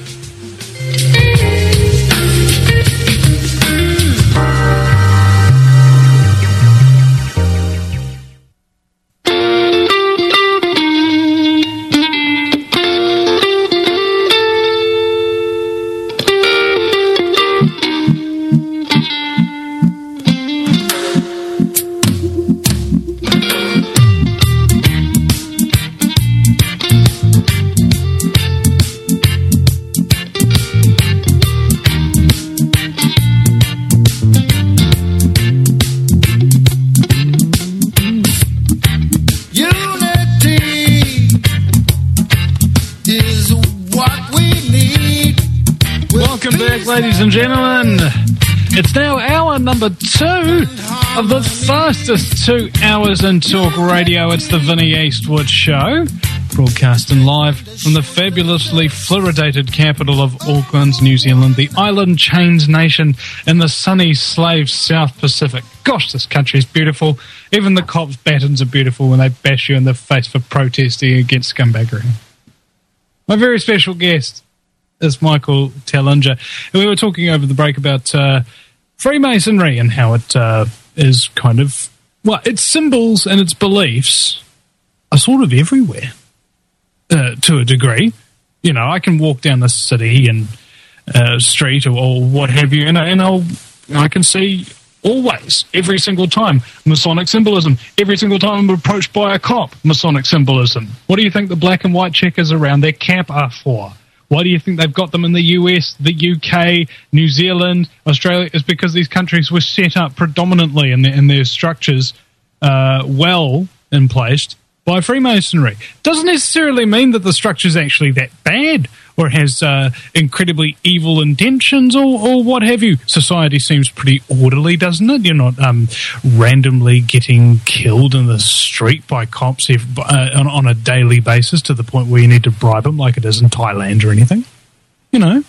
Ladies and gentlemen, it's now hour number two of the fastest two hours in talk radio. It's the Vinny Eastwood Show, broadcasting live from the fabulously fluoridated capital of Auckland, New Zealand, the island chains nation in the sunny slave South Pacific. Gosh, this country is beautiful. Even the cops' batons are beautiful when they bash you in the face for protesting against scumbaggery. My very special guest is Michael Tellinger. We were talking over the break about uh, Freemasonry and how it uh, is kind of, well, its symbols and its beliefs are sort of everywhere uh, to a degree. You know, I can walk down the city and uh, street or, or what have you, and, and I'll, I can see always, every single time, Masonic symbolism. Every single time I'm approached by a cop, Masonic symbolism. What do you think the black and white checkers around their cap are for? Why do you think they've got them in the U S, the U K, New Zealand, Australia? It's because these countries were set up predominantly in their, in their structures uh, well in place by Freemasonry. Doesn't necessarily mean that the structure's actually that bad or has uh, incredibly evil intentions or, or what have you. Society seems pretty orderly, doesn't it? You're not um, randomly getting killed in the street by cops if, uh, on, on a daily basis to the point where you need to bribe them like it is in Thailand or anything. You know.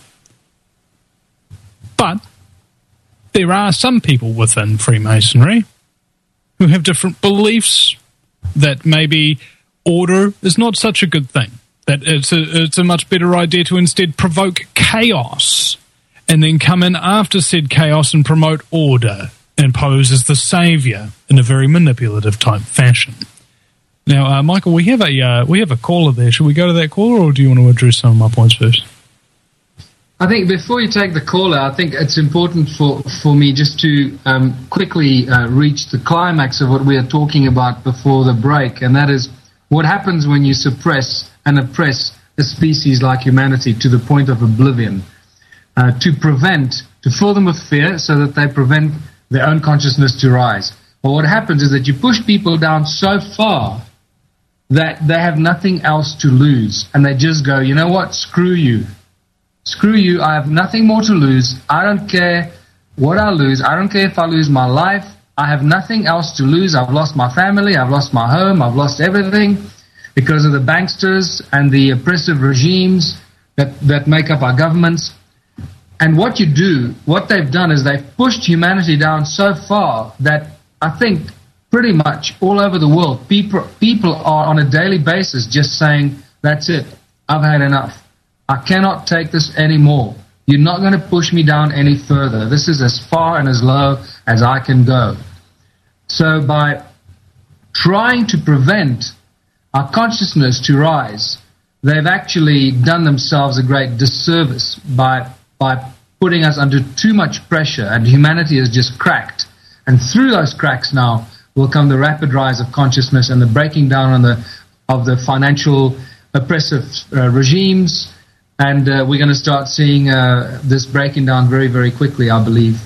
But there are some people within Freemasonry who have different beliefs that maybe order is not such a good thing. That it's a, it's a much better idea to instead provoke chaos and then come in after said chaos and promote order and pose as the saviour in a very manipulative type fashion. Now, uh, Michael, we have a uh, we have a caller there. Should we go to that caller, or do you want to address some of my points first? I think before you take the caller, I think it's important for, for me just to um, quickly uh, reach the climax of what we are talking about before the break, and that is what happens when you suppress and oppress a species like humanity to the point of oblivion, uh, to prevent, to fill them with fear so that they prevent their own consciousness to rise. But what happens is that you push people down so far that they have nothing else to lose, and they just go, you know what, screw you. Screw you, I have nothing more to lose. I don't care what I lose. I don't care if I lose my life. I have nothing else to lose. I've lost my family. I've lost my home. I've lost everything because of the banksters and the oppressive regimes that, that make up our governments. And what you do, what they've done is they've pushed humanity down so far that I think pretty much all over the world, people, people are on a daily basis just saying, that's it, I've had enough. I cannot take this anymore. You're not going to push me down any further. This is as far and as low as I can go. So by trying to prevent our consciousness to rise, they've actually done themselves a great disservice by by putting us under too much pressure, and humanity has just cracked. And through those cracks now will come the rapid rise of consciousness and the breaking down on the, of the financial oppressive uh, regimes, and uh, we're going to start seeing uh, this breaking down very, very quickly, I believe.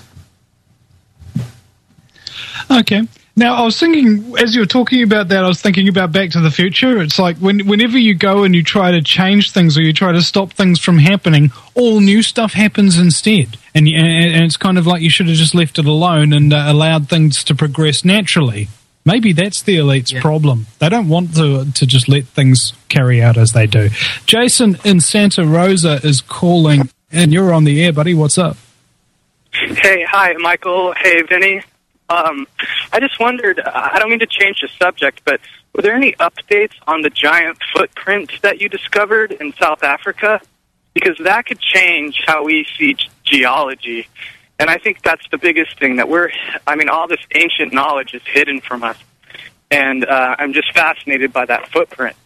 Okay. Now, I was thinking, as you were talking about that, I was thinking about Back to the Future. It's like when, whenever you go and you try to change things or you try to stop things from happening, all new stuff happens instead. And, and, and it's kind of like you should have just left it alone and uh, allowed things to progress naturally. Maybe that's the elite's yeah. problem. They don't want to to just let things carry out as they do. Jason in Santa Rosa is calling, and you're on the air, buddy. What's up? Hey, hi, Michael. Hey, Vinny. Um, I just wondered, I don't mean to change the subject, but were there any updates on the giant footprint that you discovered in South Africa? Because that could change how we see geology. And I think that's the biggest thing, that we're, I mean, all this ancient knowledge is hidden from us. And uh, I'm just fascinated by that footprint.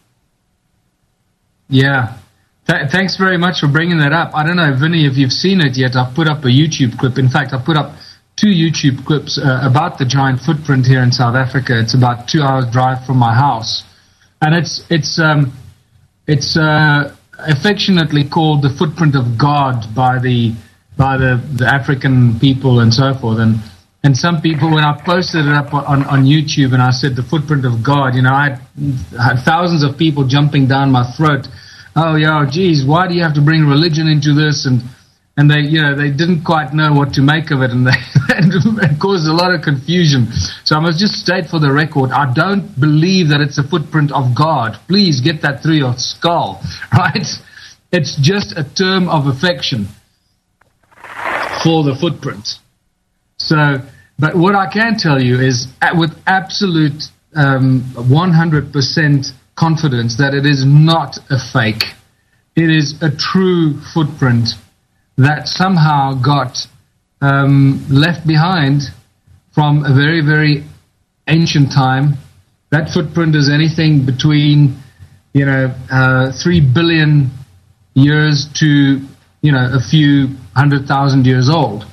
Yeah. Th- thanks very much for bringing that up. I don't know, Vinny, if you've seen it yet. I've put up a YouTube clip. In fact, I've put up two YouTube clips uh, about the giant footprint here in South Africa. It's about two hours drive from my house. And it's, it's, um, it's uh, affectionately called the footprint of God by the by the, the African people and so forth. And and some people, when I posted it up on, on YouTube and I said the footprint of God, you know, I had, had thousands of people jumping down my throat. Oh, yeah, geez, why do you have to bring religion into this? And and they, you know, they didn't quite know what to make of it, and they it caused a lot of confusion. So I must just state for the record, I don't believe that it's a footprint of God. Please get that through your skull, right? It's just a term of affection for the footprint. So, but what I can tell you is with absolute um, one hundred percent confidence that it is not a fake. It is a true footprint that somehow got um, left behind from a very, very ancient time. That footprint is anything between, you know, uh, three billion years to, you know, a few hundred thousand years old.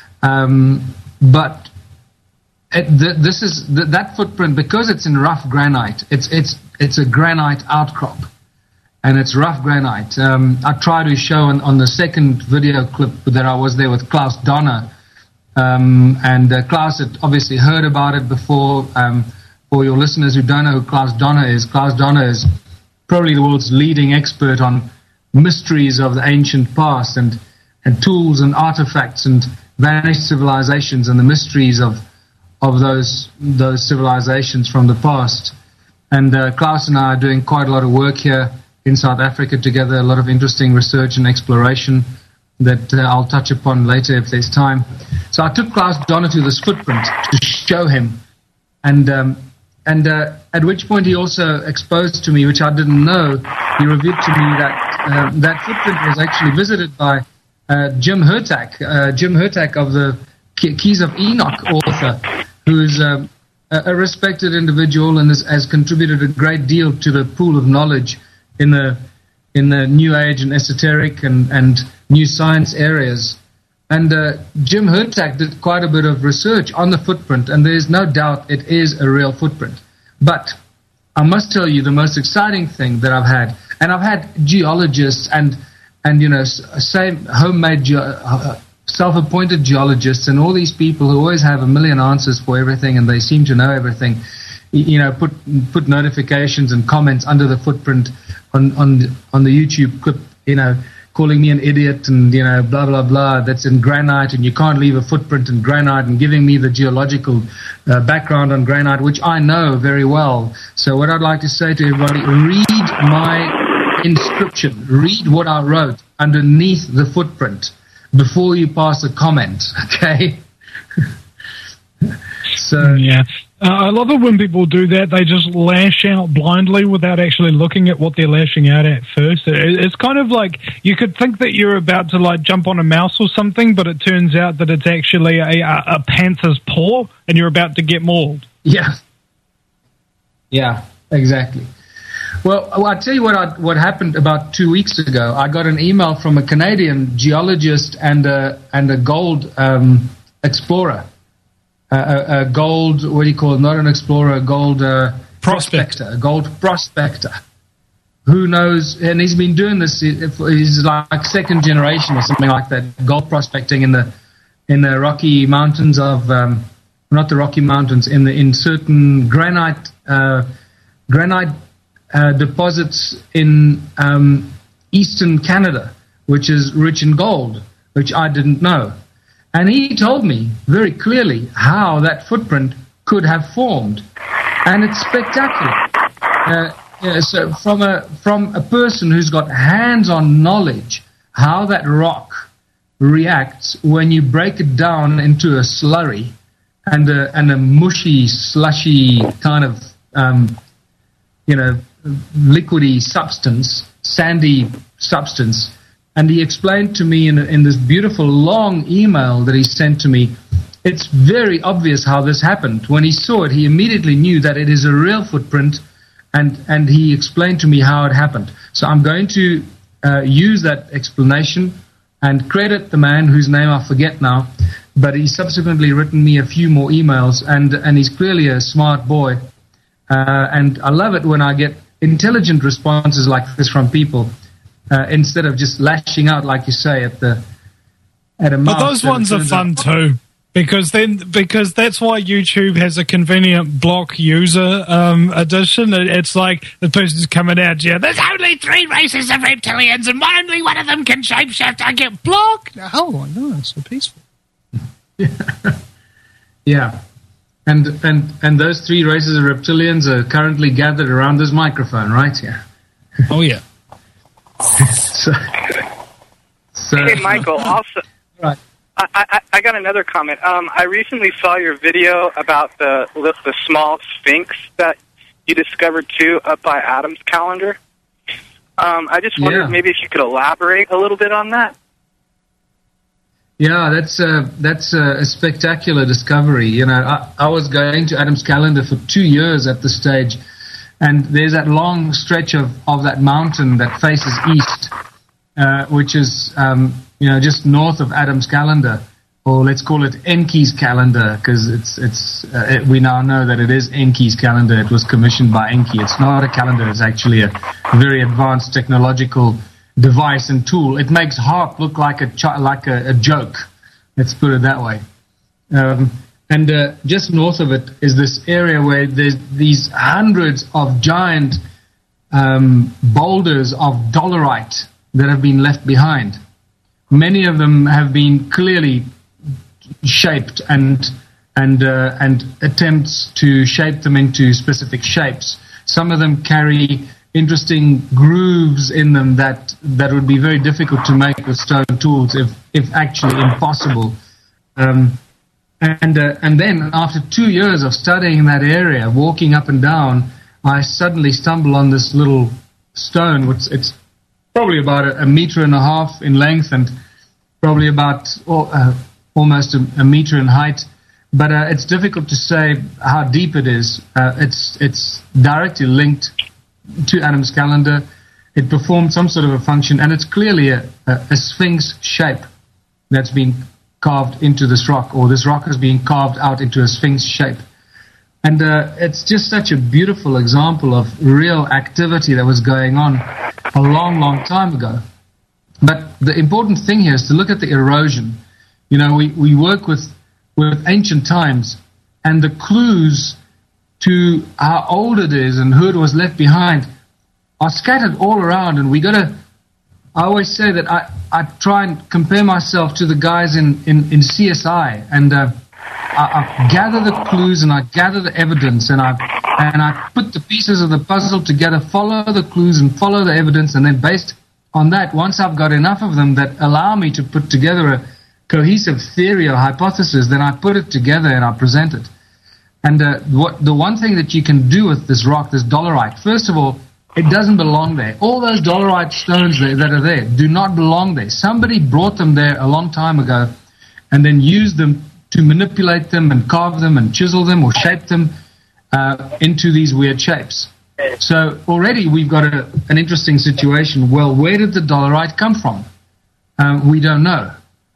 Um, but it, th- this is th- that footprint, because it's in rough granite. It's it's it's a granite outcrop, and it's rough granite. Um, I try to show on, on the second video clip that I was there with Klaus Donner, um, and uh, Klaus had obviously heard about it before. Um, for your listeners who don't know who Klaus Donner is, Klaus Donner is probably the world's leading expert on mysteries of the ancient past and and tools and artifacts and vanished civilizations and the mysteries of of those those civilizations from the past. And uh, Klaus and I are doing quite a lot of work here in South Africa together, a lot of interesting research and exploration that uh, I'll touch upon later if there's time. So I took Klaus Donner to this footprint to show him, and um, and uh, at which point he also exposed to me, which I didn't know, he revealed to me that uh, that footprint was actually visited by uh, Jim Hurtak, uh, Jim Hurtak of the Keys of Enoch author, who's um, a, a respected individual and has, has contributed a great deal to the pool of knowledge in the in the New Age and esoteric and, and new science areas. And uh, Jim Hurtak did quite a bit of research on the footprint, and there's no doubt it is a real footprint. But I must tell you the most exciting thing that I've had, and I've had geologists and, and you know, same homemade, ge- uh, self-appointed geologists and all these people who always have a million answers for everything and they seem to know everything, you know, put put notifications and comments under the footprint on, on, on the YouTube clip, you know, calling me an idiot and, you know, blah, blah, blah, that's in granite and you can't leave a footprint in granite, and giving me the geological uh, background on granite, which I know very well. So what I'd like to say to everybody, read my inscription, read what I wrote underneath the footprint before you pass a comment, okay? So yeah. Uh, I love it when people do that. They just lash out blindly without actually looking at what they're lashing out at first. It, it's kind of like you could think that you're about to like jump on a mouse or something, but it turns out that it's actually a, a, a panther's paw, and you're about to get mauled. Yeah. Yeah, exactly. Well, well I'll tell you what I, what happened about two weeks ago. I got an email from a Canadian geologist and a, and a gold um, explorer. Uh, a, a gold, what do you call it? Not an explorer, a gold uh, prospector. prospector, a gold prospector. who knows, and he's been doing this, he's like second generation or something like that, gold prospecting in the in the Rocky Mountains of, um, not the Rocky Mountains, in the in certain granite uh, granite uh, deposits in um, eastern Canada, which is rich in gold, which I didn't know. And he told me very clearly how that footprint could have formed, and it's spectacular. Uh, Yeah, so from a from a person who's got hands-on knowledge how that rock reacts when you break it down into a slurry and a, and a mushy, slushy kind of um, you know liquidy substance, sandy substance, and he explained to me in in this beautiful long email that he sent to me. It's very obvious how this happened. When he saw it, he immediately knew that it is a real footprint. And and he explained to me how it happened. So I'm going to uh, use that explanation and credit the man whose name I forget now, but he's subsequently written me a few more emails, and, and he's clearly a smart boy. Uh, and I love it when I get intelligent responses like this from people, uh, instead of just lashing out, like you say, at the at a mouse. But those ones are fun too. Because then, because that's why YouTube has a convenient block user um, edition. It's like the person's coming out, yeah, there's only three races of reptilians and only one of them can shapeshift. I get blocked. Oh, I know, it's so peaceful. Yeah, and and and those three races of reptilians are currently gathered around this microphone, right? Yeah. Oh yeah. so, so, hey, Michael. Also. Right. I, I, I got another comment. Um, I recently saw your video about the the small sphinx that you discovered too up by Adam's calendar. Um, I just wondered yeah. maybe if you could elaborate a little bit on that. Yeah, that's a that's a, a spectacular discovery. You know, I, I was going to Adam's calendar for two years at the stage, and there's that long stretch of, of that mountain that faces east, uh, which is um, you know just north of Adam's calendar, or let's call it Enki's calendar, because it's it's uh, it, we now know that it is Enki's calendar. It was commissioned by Enki. It's not a calendar; it's actually a very advanced technological device and tool. It makes harp look like a ch- like a, a joke. Let's put it that way. Um, and uh, just north of it is this area where there's these hundreds of giant um, boulders of dolerite that have been left behind. Many of them have been clearly shaped and and uh, and attempts to shape them into specific shapes. Some of them carry interesting grooves in them that, that would be very difficult to make with stone tools, if if actually impossible. Um, and uh, and then after two years of studying that area, walking up and down, I suddenly stumble on this little stone, which it's probably about a, a meter and a half in length and probably about oh, uh, almost a, a meter in height. But uh, it's difficult to say how deep it is. Uh, it's it's directly linked to Adam's calendar. It performed some sort of a function, and it's clearly a, a, a sphinx shape that's been carved into this rock, or this rock has been carved out into a sphinx shape. And uh, it's just such a beautiful example of real activity that was going on a long, long time ago. But the important thing here is to look at the erosion. You know, we, we work with, with ancient times, and the clues to how old it is and who it was left behind are scattered all around. And we got to, I always say that I, I try and compare myself to the guys in, in, in C S I, and uh, I, I gather the clues and I gather the evidence, and I and I put the pieces of the puzzle together, follow the clues and follow the evidence, and then based on that, once I've got enough of them that allow me to put together a cohesive theory or hypothesis, then I put it together and I present it. And uh, what, the one thing that you can do with this rock, this dolerite, first of all, it doesn't belong there. All those dolerite stones there, that are there do not belong there. Somebody brought them there a long time ago and then used them to manipulate them and carve them and chisel them or shape them uh, into these weird shapes. So already we've got a, an interesting situation. Well, where did the dolerite come from? Um, we don't know.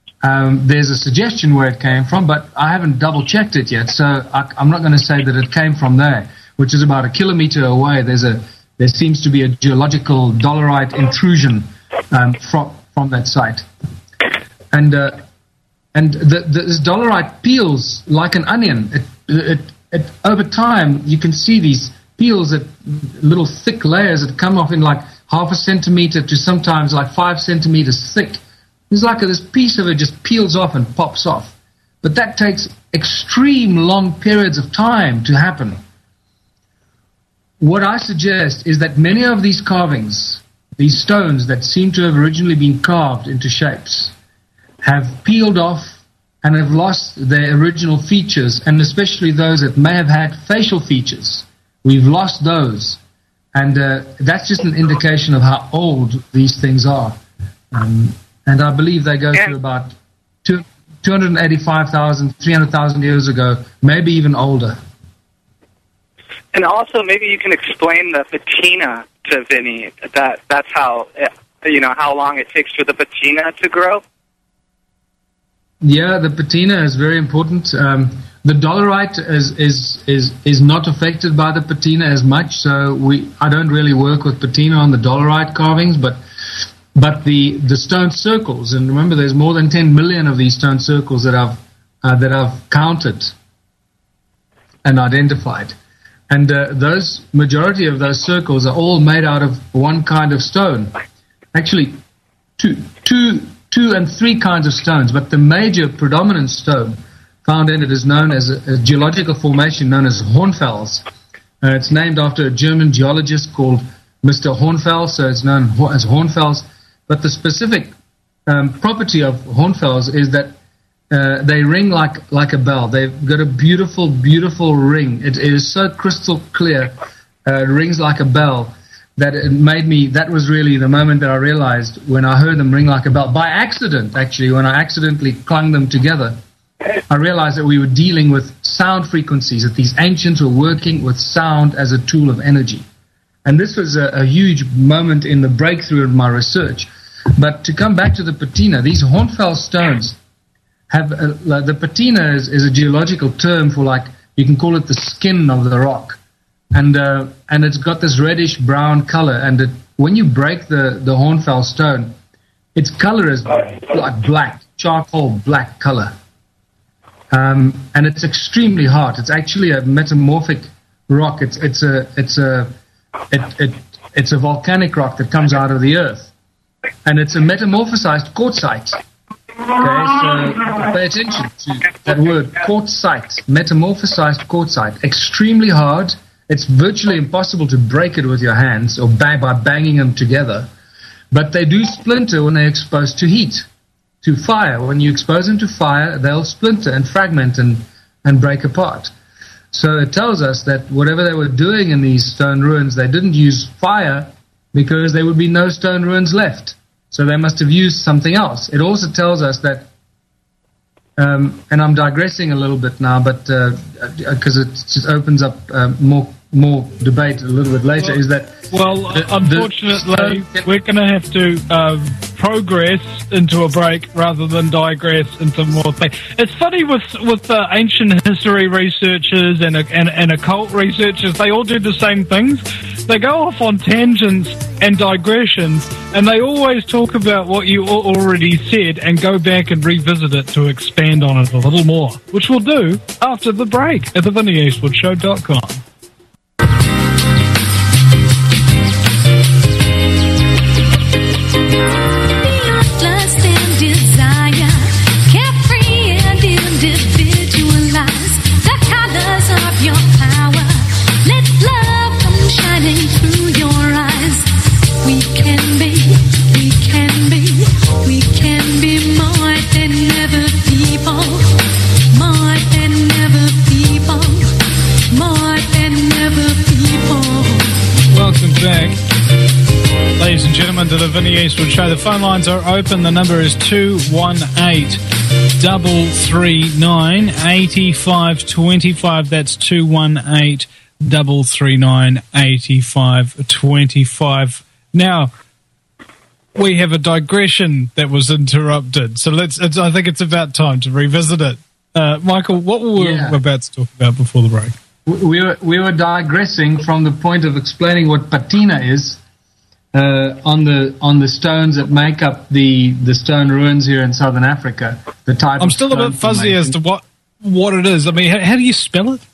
Um, there's a suggestion where it came from, but I haven't double-checked it yet, so I, I'm not going to say that it came from there, which is about a kilometer away. There's a there seems to be a geological dolerite intrusion um, from from that site. And uh, and the, the, this dolerite peels like an onion. It, it, it, over time, you can see these peels, that little thick layers that come off in like half a centimeter to sometimes like five centimeters thick. It's like this piece of it just peels off and pops off. But that takes extreme long periods of time to happen. What I suggest is that many of these carvings, these stones that seem to have originally been carved into shapes, have peeled off and have lost their original features, and especially those that may have had facial features. We've lost those. And uh, that's just an indication of how old these things are. Um, and I believe they go to about two, two hundred eighty-five thousand, three hundred thousand years ago, maybe even older. And also, maybe you can explain the patina to Vinny. That that's how, you know, how long it takes for the patina to grow. Yeah, the patina is very important. Um, the dolerite is, is is is not affected by the patina as much, so we I don't really work with patina on the dolerite carvings, but but the, the stone circles, and remember, there's more than ten million of these stone circles that I've uh, that I've counted and identified, and uh, those majority of those circles are all made out of one kind of stone. Actually, two two. Two and three kinds of stones, but the major predominant stone found in it is known as a, a geological formation known as Hornfels. Uh, it's named after a German geologist called Mister Hornfels, so it's known as Hornfels. But the specific um, property of Hornfels is that uh, they ring like, like a bell. They've got a beautiful, beautiful ring. It, it is so crystal clear, uh, it rings like a bell. That it made me, that was really the moment that I realized when I heard them ring like a bell, by accident actually, when I accidentally clung them together, I realized that we were dealing with sound frequencies, that these ancients were working with sound as a tool of energy. And this was a, a huge moment in the breakthrough of my research. But to come back to the patina, these Hornfels stones have, a, the patina is, is a geological term for, like, you can call it the skin of the rock. And uh, and it's got this reddish brown color, and it, when you break the, the Hornfels stone, its color is like black, charcoal black color. Um, and it's extremely hard. It's actually a metamorphic rock. It's it's a it's a it, it it's a volcanic rock that comes out of the earth, and it's a metamorphosized quartzite. Okay, so pay attention to that word, quartzite, metamorphosized quartzite. Extremely hard. It's virtually impossible to break it with your hands or bang, by banging them together. But they do splinter when they're exposed to heat, to fire. When you expose them to fire, they'll splinter and fragment and, and break apart. So it tells us that whatever they were doing in these stone ruins, they didn't use fire because there would be no stone ruins left. So they must have used something else. It also tells us that, um, and I'm digressing a little bit now, but because uh, it just opens up uh, more more debate a little bit later, well, is that... Well, the, unfortunately, the, we're going to have to uh, progress into a break rather than digress into more things. It's funny with with uh, ancient history researchers and, and, and occult researchers, they all do the same things. They go off on tangents and digressions, and they always talk about what you already said and go back and revisit it to expand on it a little more, which we'll do after the break at the Vinny Eastwood Show dot com. Ladies and gentlemen, to the Vinny Eastwood Show. The phone lines are open. The number is two one eight, three three nine, eight five two five. That's two one eight, three three nine, eight five two five. Now, we have a digression that was interrupted, so let's. It's, I think it's about time to revisit it. Uh, Michael, what were we yeah. about to talk about before the break? we were we were digressing from the point of explaining what patina is uh, on the on the stones that make up the, the stone ruins here in southern Africa. The type. I'm still a bit fuzzy as to what what it is. I mean, how, how do you spell it?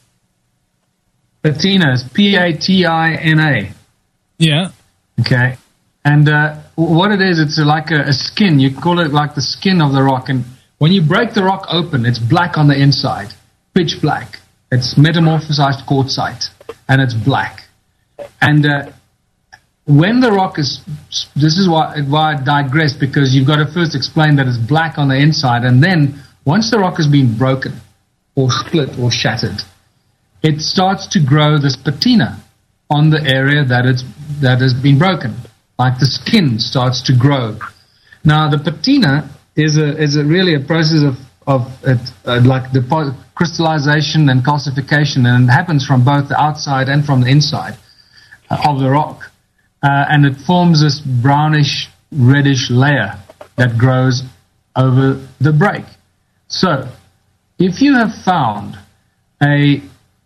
Patina is P A T I N A. Yeah. Okay. And uh, what it is, it's like a, a skin. You call it like the skin of the rock. And when you break the rock open, it's black on the inside, pitch black. It's metamorphosized quartzite, and it's black. And uh, when the rock is, this is why, why I digress, because you've got to first explain that it's black on the inside, and then once the rock has been broken or split or shattered, it starts to grow this patina on the area that it's that has been broken, like the skin starts to grow. Now, the patina is a is a really a process of of it, uh, like depo- crystallization and calcification, and it happens from both the outside and from the inside uh, of the rock, uh, and it forms this brownish reddish layer that grows over the break. So, if you have found a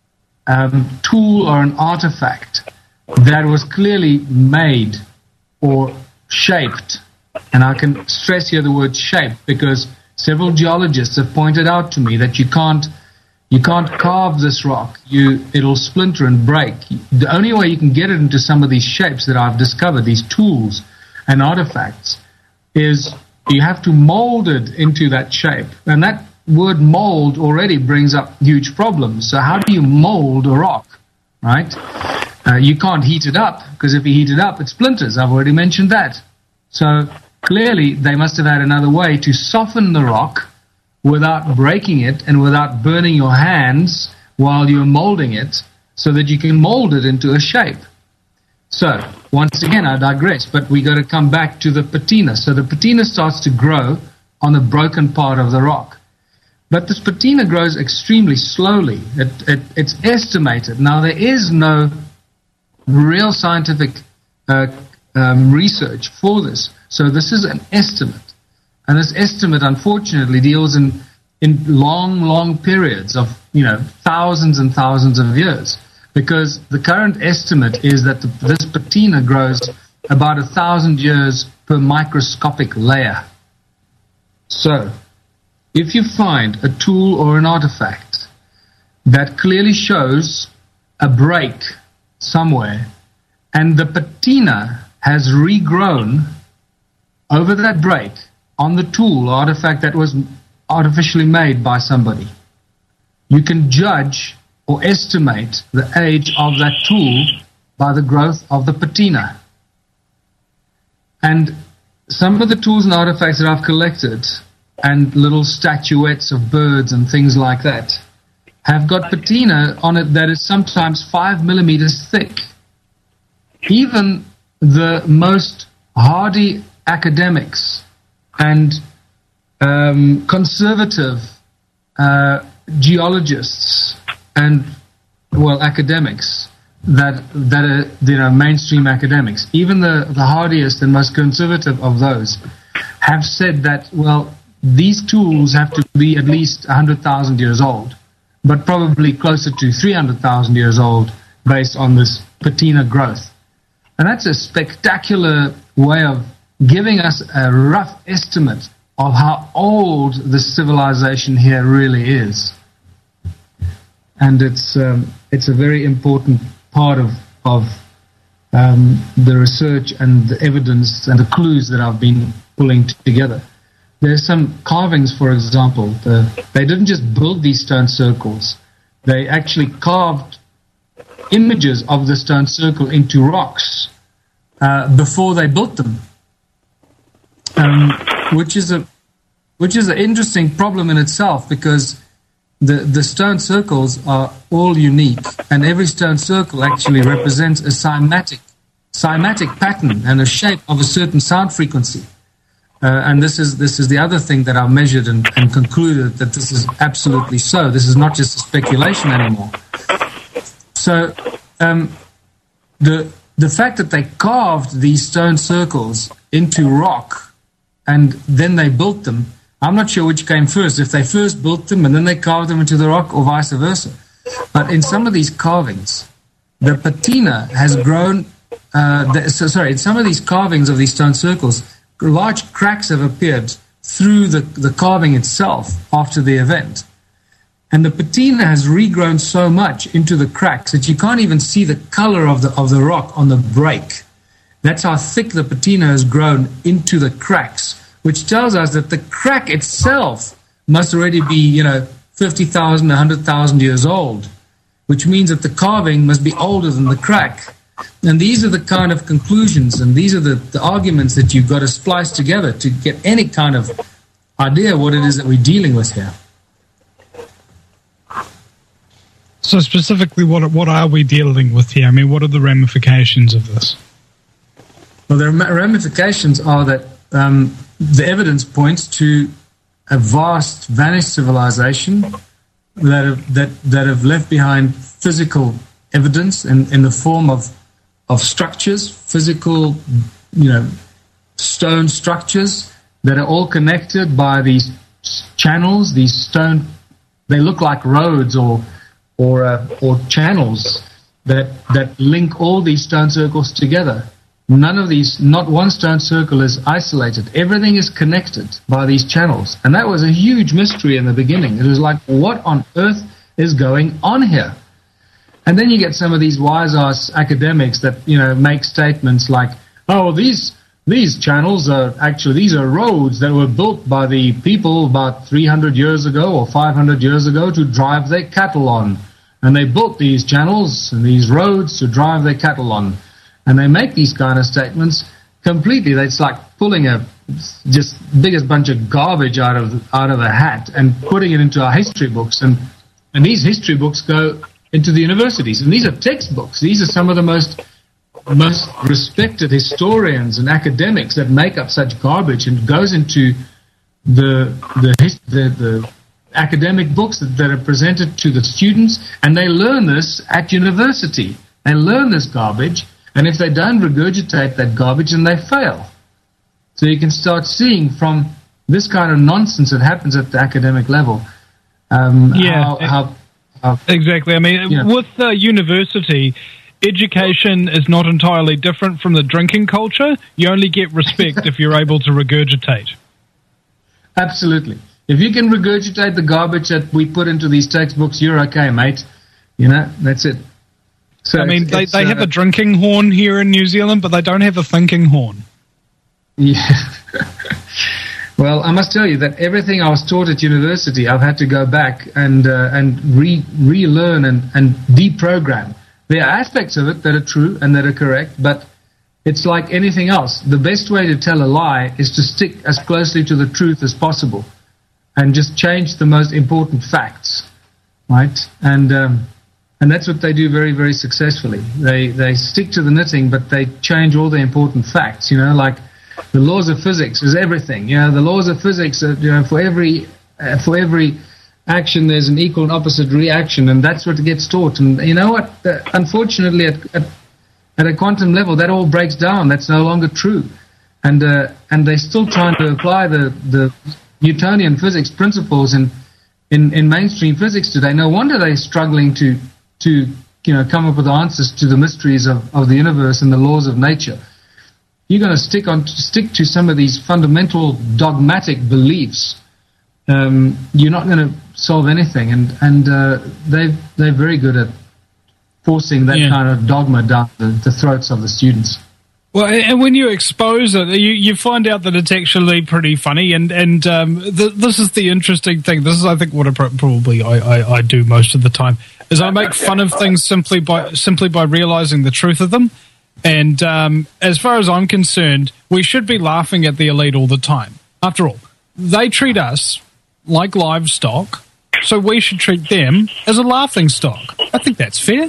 um, tool or an artifact that was clearly made or shaped, and I can stress here the word shaped because several geologists have pointed out to me that you can't you can't carve this rock. You it'll splinter and break. The only way you can get it into some of these shapes that I've discovered, these tools and artifacts, is you have to mold it into that shape. And that word mold already brings up huge problems. So how do you mold a rock, right? Uh, you can't heat it up, because if you heat it up, it splinters. I've already mentioned that. So clearly, they must have had another way to soften the rock without breaking it and without burning your hands while you're molding it, so that you can mold it into a shape. So, once again, I digress, but we got to come back to the patina. So the patina starts to grow on the broken part of the rock. But this patina grows extremely slowly. It, it, it's estimated. Now, there is no real scientific uh, um, research for this. So this is an estimate. And this estimate, unfortunately, deals in, in long, long periods of, you know, thousands and thousands of years. Because the current estimate is that the, this patina grows about a thousand years per microscopic layer. So, if you find a tool or an artifact that clearly shows a break somewhere, and the patina has regrown over that break on the tool or artifact that was artificially made by somebody, you can judge or estimate the age of that tool by the growth of the patina. And some of the tools and artifacts that I've collected, and little statuettes of birds and things like that, have got patina on it that is sometimes five millimeters thick. Even the most hardy academics and um, conservative uh, geologists and, well, academics that that are, you know, mainstream academics, even the, the hardiest and most conservative of those, have said that, well, these tools have to be at least one hundred thousand years old, but probably closer to three hundred thousand years old based on this patina growth. And that's a spectacular way of giving us a rough estimate of how old the civilization here really is. And it's um, it's a very important part of, of um, the research and the evidence and the clues that I've been pulling together. There's some carvings, for example. The, they didn't just build these stone circles. They actually carved images of the stone circle into rocks uh, before they built them, um, which is a which is an interesting problem in itself, because the, the stone circles are all unique, and every stone circle actually represents a cymatic, cymatic pattern and a shape of a certain sound frequency. Uh, and this is this is the other thing that I've measured and, and concluded that this is absolutely so. This is not just a speculation anymore. So um, the the fact that they carved these stone circles into rock and then they built them, I'm not sure which came first, if they first built them and then they carved them into the rock, or vice versa. But in some of these carvings, the patina has grown. Uh, the, so sorry, in some of these carvings of these stone circles, large cracks have appeared through the, the carving itself after the event. And the patina has regrown so much into the cracks that you can't even see the color of the of the rock on the break. That's how thick the patina has grown into the cracks, which tells us that the crack itself must already be, you know, fifty thousand, one hundred thousand years old, which means that the carving must be older than the crack. And these are the kind of conclusions, and these are the, the arguments that you've got to splice together to get any kind of idea what it is that we're dealing with here. So specifically, what what are we dealing with here? I mean, what are the ramifications of this? Well, the ramifications are that um, the evidence points to a vast, vanished civilization that have, that, that have left behind physical evidence in, in the form of of structures, physical, you know, stone structures that are all connected by these channels, these stone. They look like roads or or uh, or channels that that link all these stone circles together. None of these, not one stone circle is isolated. Everything is connected by these channels. And that was a huge mystery in the beginning. It was like, what on earth is going on here? And then you get some of these wise-ass academics that, you know, make statements like, oh, these these channels are actually, these are roads that were built by the people about three hundred years ago or five hundred years ago to drive their cattle on. And they built these channels and these roads to drive their cattle on. And they make these kind of statements completely. It's like pulling a just biggest bunch of garbage out of out of a hat and putting it into our history books. And and these history books go into the universities. And these are textbooks. These are some of the most most respected historians and academics that make up such garbage, and goes into the the the, the academic books that, that are presented to the students, and they learn this at university. They learn this garbage. And if they don't regurgitate that garbage, then they fail. So you can start seeing from this kind of nonsense that happens at the academic level. Um, yeah, how, how, how, exactly. I mean, yeah. with the university, education is not entirely different from the drinking culture. You only get respect if you're able to regurgitate. Absolutely. If you can regurgitate the garbage that we put into these textbooks, you're okay, mate. You know, that's it. So I mean, they, they uh, have a drinking horn here in New Zealand, but they don't have a thinking horn. Yeah. Well, I must tell you that everything I was taught at university, I've had to go back and uh, and re relearn and, and deprogram. There are aspects of it that are true and that are correct, but it's like anything else. The best way to tell a lie is to stick as closely to the truth as possible and just change the most important facts, right? And... Um, And that's what they do very, very successfully. They they stick to the knitting, but they change all the important facts. You know, like the laws of physics is everything. You know, the laws of physics are, you know, for every uh, for every action there's an equal and opposite reaction, and that's what gets taught. And you know what? Uh, unfortunately, at, at at a quantum level, that all breaks down. That's no longer true, and uh, and they're still trying to apply the the Newtonian physics principles in in in mainstream physics today. No wonder they're struggling to. to, you know, come up with answers to the mysteries of, of the universe and the laws of nature. You're going to stick on stick to some of these fundamental dogmatic beliefs. Um, you're not going to solve anything, and and uh, they they're very good at forcing that yeah. kind of dogma down the, the throats of the students. Well, and when you expose it, you, you find out that it's actually pretty funny, and and um, th this is the interesting thing. This is, I think, what I probably I, I, I do most of the time. Is I make fun of things simply by simply by realizing the truth of them. And um, as far as I'm concerned, we should be laughing at the elite all the time. After all, they treat us like livestock, so we should treat them as a laughing stock. I think that's fair.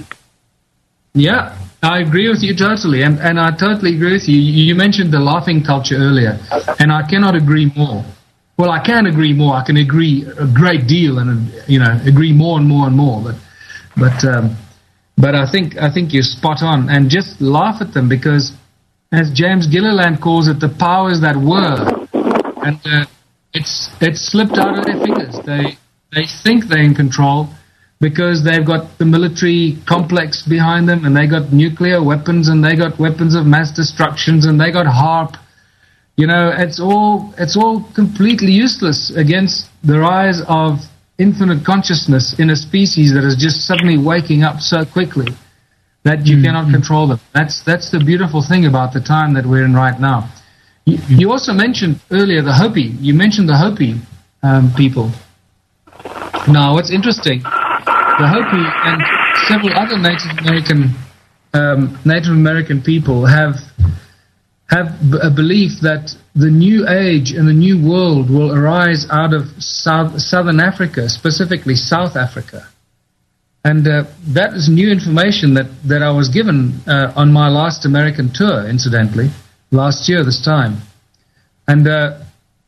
Yeah, I agree with you totally. And, and I totally agree with you. You mentioned the laughing culture earlier, and I cannot agree more. Well, I can agree more. I can agree a great deal and, you know, agree more and more and more. But But um, but I think I think you're spot on, and just laugh at them because, as James Gilliland calls it, the powers that were, and uh, it's it's slipped out of their fingers. They they think they're in control because they've got the military complex behind them, and they got nuclear weapons, and they got weapons of mass destructions, and they got HAARP. You know, it's all it's all completely useless against the rise of infinite consciousness in a species that is just suddenly waking up so quickly that you mm-hmm. cannot control them. That's that's the beautiful thing about the time that we're in right now. You, you also mentioned earlier the Hopi. You mentioned the Hopi um, people. Now, what's interesting, the Hopi and several other Native American um, Native American people have have a belief that the new age and the new world will arise out of South, Southern Africa, specifically South Africa. And uh, that is new information that, that I was given uh, on my last American tour, incidentally, last year this time. And uh,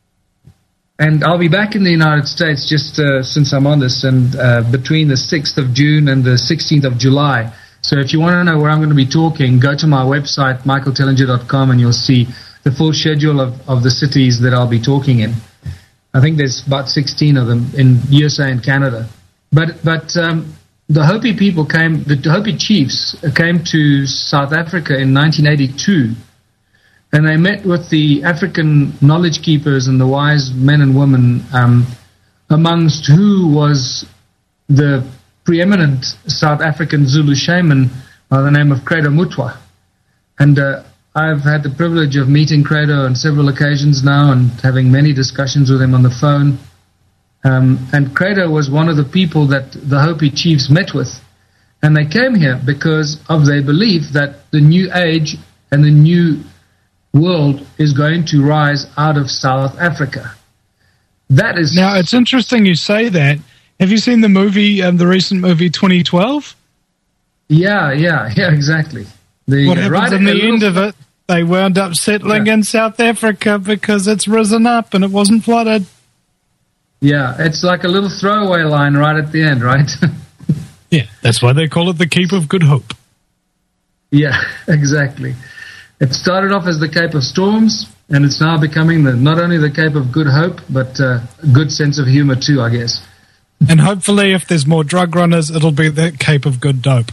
and I'll be back in the United States just uh, since I'm on this, and uh, between the sixth of June and the sixteenth of July. So if you want to know where I'm going to be talking, go to my website, michael tellinger dot com, and you'll see the full schedule of, of the cities that I'll be talking in. I think there's about sixteen of them in U S A and Canada. But but um, the Hopi people came, the Hopi chiefs came to South Africa in nineteen eighty-two, and they met with the African knowledge keepers and the wise men and women, um, amongst who was the preeminent South African Zulu shaman by the name of Credo Mutwa. And uh, I've had the privilege of meeting Credo on several occasions now and having many discussions with him on the phone. Um, and Credo was one of the people that the Hopi chiefs met with. And they came here because of their belief that the new age and the new world is going to rise out of South Africa. That is... Now, it's interesting you say that. Have you seen the movie, um, the recent movie twenty twelve? Yeah, yeah, yeah, exactly. The, what happens right in the end of it? They wound up settling yeah. in South Africa because it's risen up and it wasn't flooded. Yeah, it's like a little throwaway line right at the end, right? Yeah, that's why they call it the Cape of Good Hope. Yeah, exactly. It started off as the Cape of Storms, and it's now becoming the, not only the Cape of Good Hope, but uh, a good sense of humor too, I guess. And hopefully, if there's more drug runners, it'll be the Cape of Good Dope.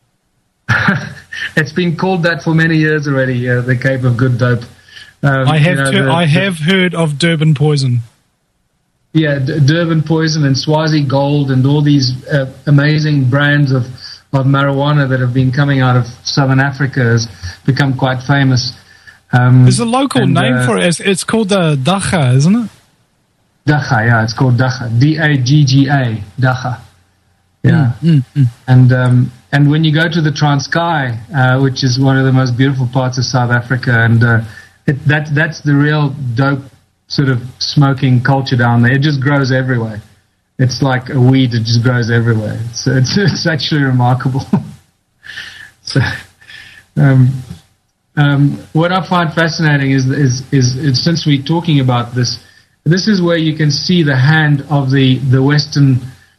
It's been called that for many years already, uh, the Cape of Good Dope. Um, I have you know, to, the, I have the, heard of Durban Poison. Yeah, D- Durban Poison and Swazi Gold and all these uh, amazing brands of, of marijuana that have been coming out of Southern Africa has become quite famous. Um, There's a local and, name uh, for it. It's, it's called the Dagga, isn't it? Dagga, yeah, it's called Dagga. D A G G A, Dagga. Yeah. Mm, mm, mm. And um, and when you go to the Transkei, uh, which is one of the most beautiful parts of South Africa, and uh, it, that that's the real dope sort of smoking culture down there. It just grows everywhere. It's like a weed that just grows everywhere. So it's it's actually remarkable. so, um, um, what I find fascinating is, is is is since we're talking about this, this is where you can see the hand of the the Western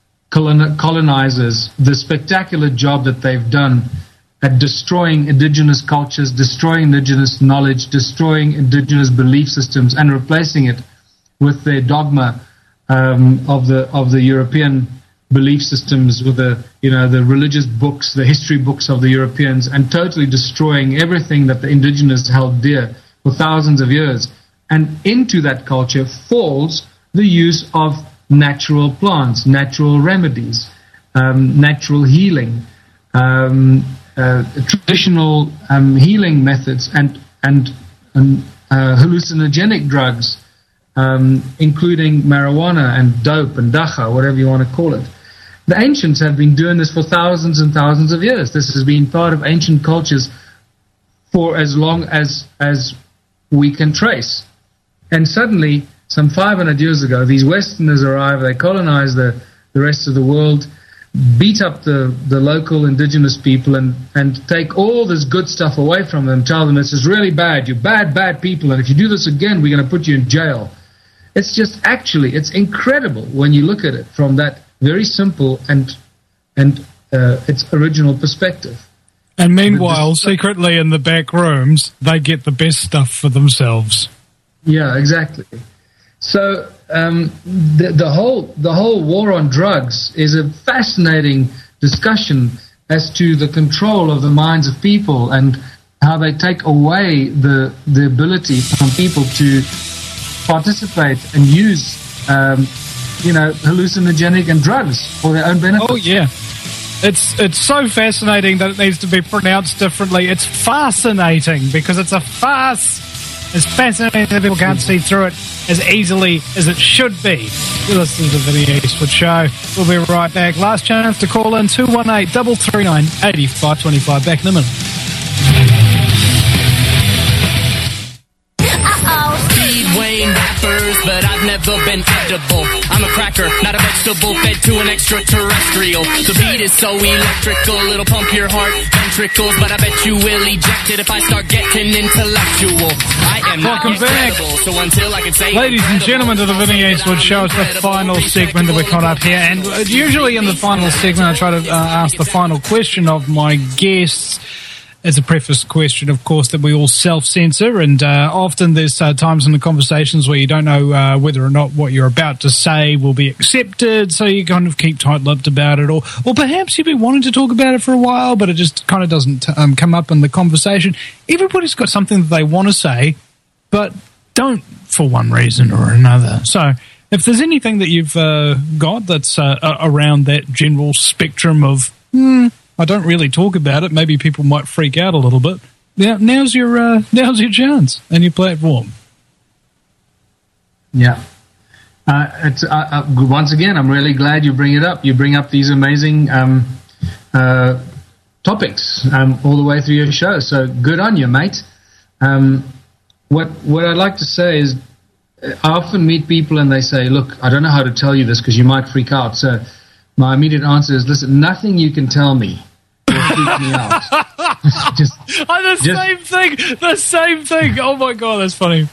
colonizers, the spectacular job that they've done at destroying indigenous cultures, destroying indigenous knowledge, destroying indigenous belief systems, and replacing it with their dogma um, of the of the European belief systems, with the you know the religious books, the history books of the Europeans, and totally destroying everything that the indigenous held dear for thousands of years. And into that culture falls the use of natural plants, natural remedies, um, natural healing, um, uh, traditional um, healing methods, and and, and uh, hallucinogenic drugs, um, including marijuana and dope and Dagga, whatever you want to call it. The ancients have been doing this for thousands and thousands of years. This has been part of ancient cultures for as long as as we can trace. And suddenly, some five hundred years ago, these Westerners arrive, they colonize the, the rest of the world, beat up the, the local indigenous people, and, and take all this good stuff away from them, tell them this is really bad, you're bad, bad people, and if you do this again, we're going to put you in jail. It's just actually, it's incredible when you look at it from that very simple and, and uh, its original perspective. And meanwhile, secretly in the back rooms, they get the best stuff for themselves. Yeah, exactly. So um, the, the whole the whole war on drugs is a fascinating discussion as to the control of the minds of people and how they take away the the ability from people to participate and use, um, you know, hallucinogenic and drugs for their own benefit. Oh yeah, it's it's so fascinating that it needs to be pronounced differently. It's fascinating because it's a farce. It's fascinating that people can't see through it as easily as it should be. You're listening to the Vinny Eastwood Show. We'll be right back. Last chance to call in two one eight, three three nine, eight five two five. Back in a minute. Wayne rappers, but I've never been edible. I'm a cracker, not a vegetable, fed to an extraterrestrial. The beat is so electrical, it'll pump your heart ventricles, but I bet you will eject it if I start getting intellectual. I am Welcome not back, so until I can say ladies and gentlemen, to the Vinny Eastwood Show. It's the final segment that we've got up here, and usually in the final segment I try to uh, ask the final question of my guests. As a preface question, of course, that we all self-censor, and uh, often there's uh, times in the conversations where you don't know uh, whether or not what you're about to say will be accepted, so you kind of keep tight-lipped about it, or or perhaps you've been wanting to talk about it for a while, but it just kind of doesn't um, come up in the conversation. Everybody's got something that they want to say, but don't for one reason or another. So if there's anything that you've uh, got that's uh, around that general spectrum of, hmm, I don't really talk about it, maybe people might freak out a little bit. Now, now's your uh, now's your chance and your platform. Yeah. Uh, it's, uh, uh, once again, I'm really glad you bring it up. You bring up these amazing um, uh, topics um, all the way through your show. So good on you, mate. Um, what what I'd like to say is, I often meet people and they say, "Look, I don't know how to tell you this because you might freak out." So my immediate answer is, listen, nothing you can tell me will freak me out. just, oh, the just, same thing. The same thing. Oh my God, that's funny.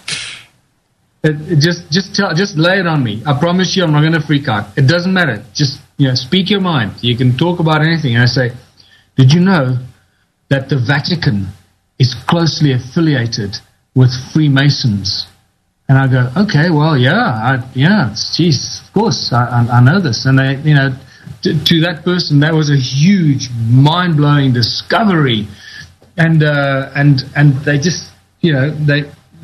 It, it just, just tell, just lay it on me. I promise you, I'm not going to freak out. It doesn't matter. Just, you know, speak your mind. You can talk about anything. And I say, did you know that the Vatican is closely affiliated with Freemasons? And I go, okay, well, yeah, I, yeah, geez, of course, I, I, I know this. And they, you know, to, to that person, that was a huge, mind-blowing discovery. And uh, and and they just, you know, they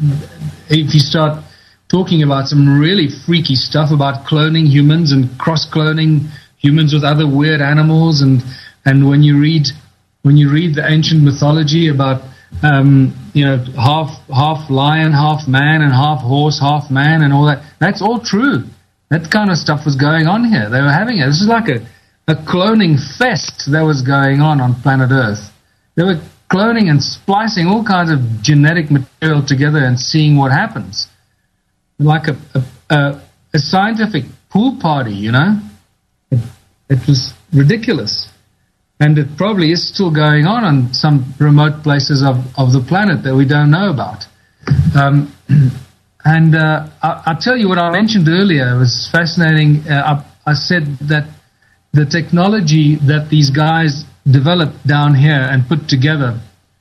if you start talking about some really freaky stuff about cloning humans and cross-cloning humans with other weird animals, and and when you read when you read the ancient mythology about um, you know, half half lion, half man, and half horse, half man, and all that, that's all true. That kind of stuff was going on here. They were having it. This is like a, a cloning fest that was going on on planet Earth. They were cloning and splicing all kinds of genetic material together and seeing what happens. Like a a, a, a scientific pool party, you know? It, it was ridiculous. And it probably is still going on on some remote places of, of the planet that we don't know about. Um, and uh, I, I'll tell you what I mentioned earlier. It was fascinating. Uh, I, I said that the technology that these guys developed down here and put together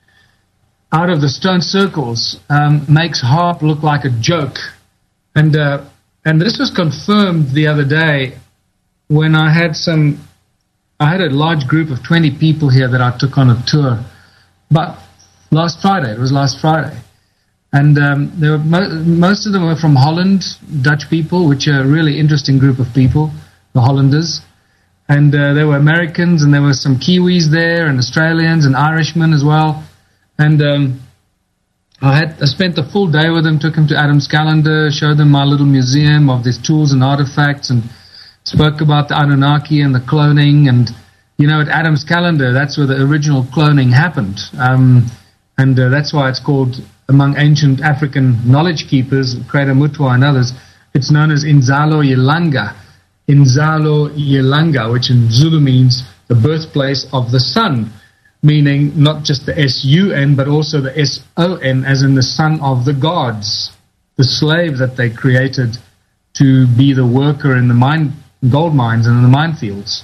out of the stone circles um, makes HAARP look like a joke. And uh, and this was confirmed the other day when I had some... I had a large group of twenty people here that I took on a tour, but last Friday, it was last Friday. And um, there were mo- most of them were from Holland, Dutch people, which are a really interesting group of people, the Hollanders. And uh, there were Americans, and there were some Kiwis there, and Australians, and Irishmen as well. And um, I had I spent the full day with them, took them to Adam's Calendar, showed them my little museum of these tools and artifacts, and spoke about the Anunnaki and the cloning. And, you know, at Adam's Calendar, that's where the original cloning happened. Um, and uh, that's why it's called, among ancient African knowledge keepers, Creator Mutwa and others, it's known as Inzalo Yelanga. Inzalo Yelanga, which in Zulu means the birthplace of the sun, meaning not just the S U N, but also the S O N, as in the son of the gods, the slave that they created to be the worker in the mine, gold mines and in the minefields.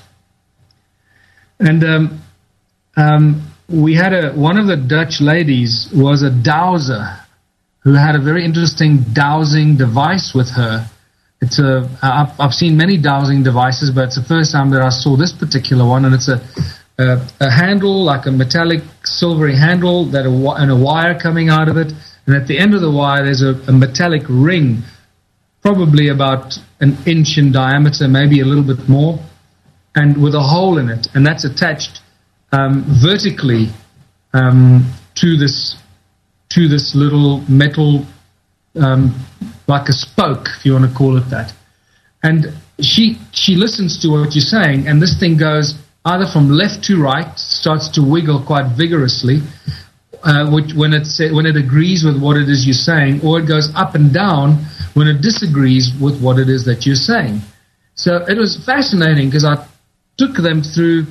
And um, um, we had a one of the Dutch ladies was a dowser who had a very interesting dowsing device with her it's a I've, I've seen many dowsing devices, but it's the first time that I saw this particular one, and it's a a, a handle, like a metallic silvery handle that a, and a wire coming out of it, and at the end of the wire there's a, a metallic ring, probably about an inch in diameter, maybe a little bit more, and with a hole in it, and that's attached um, vertically um, to this to this little metal, um, like a spoke, if you want to call it that. And she she listens to what you're saying, and this thing goes either from left to right, starts to wiggle quite vigorously, uh, which, when it when it agrees with what it is you're saying, or it goes up and down when it disagrees with what it is that you're saying. So it was fascinating because I took them through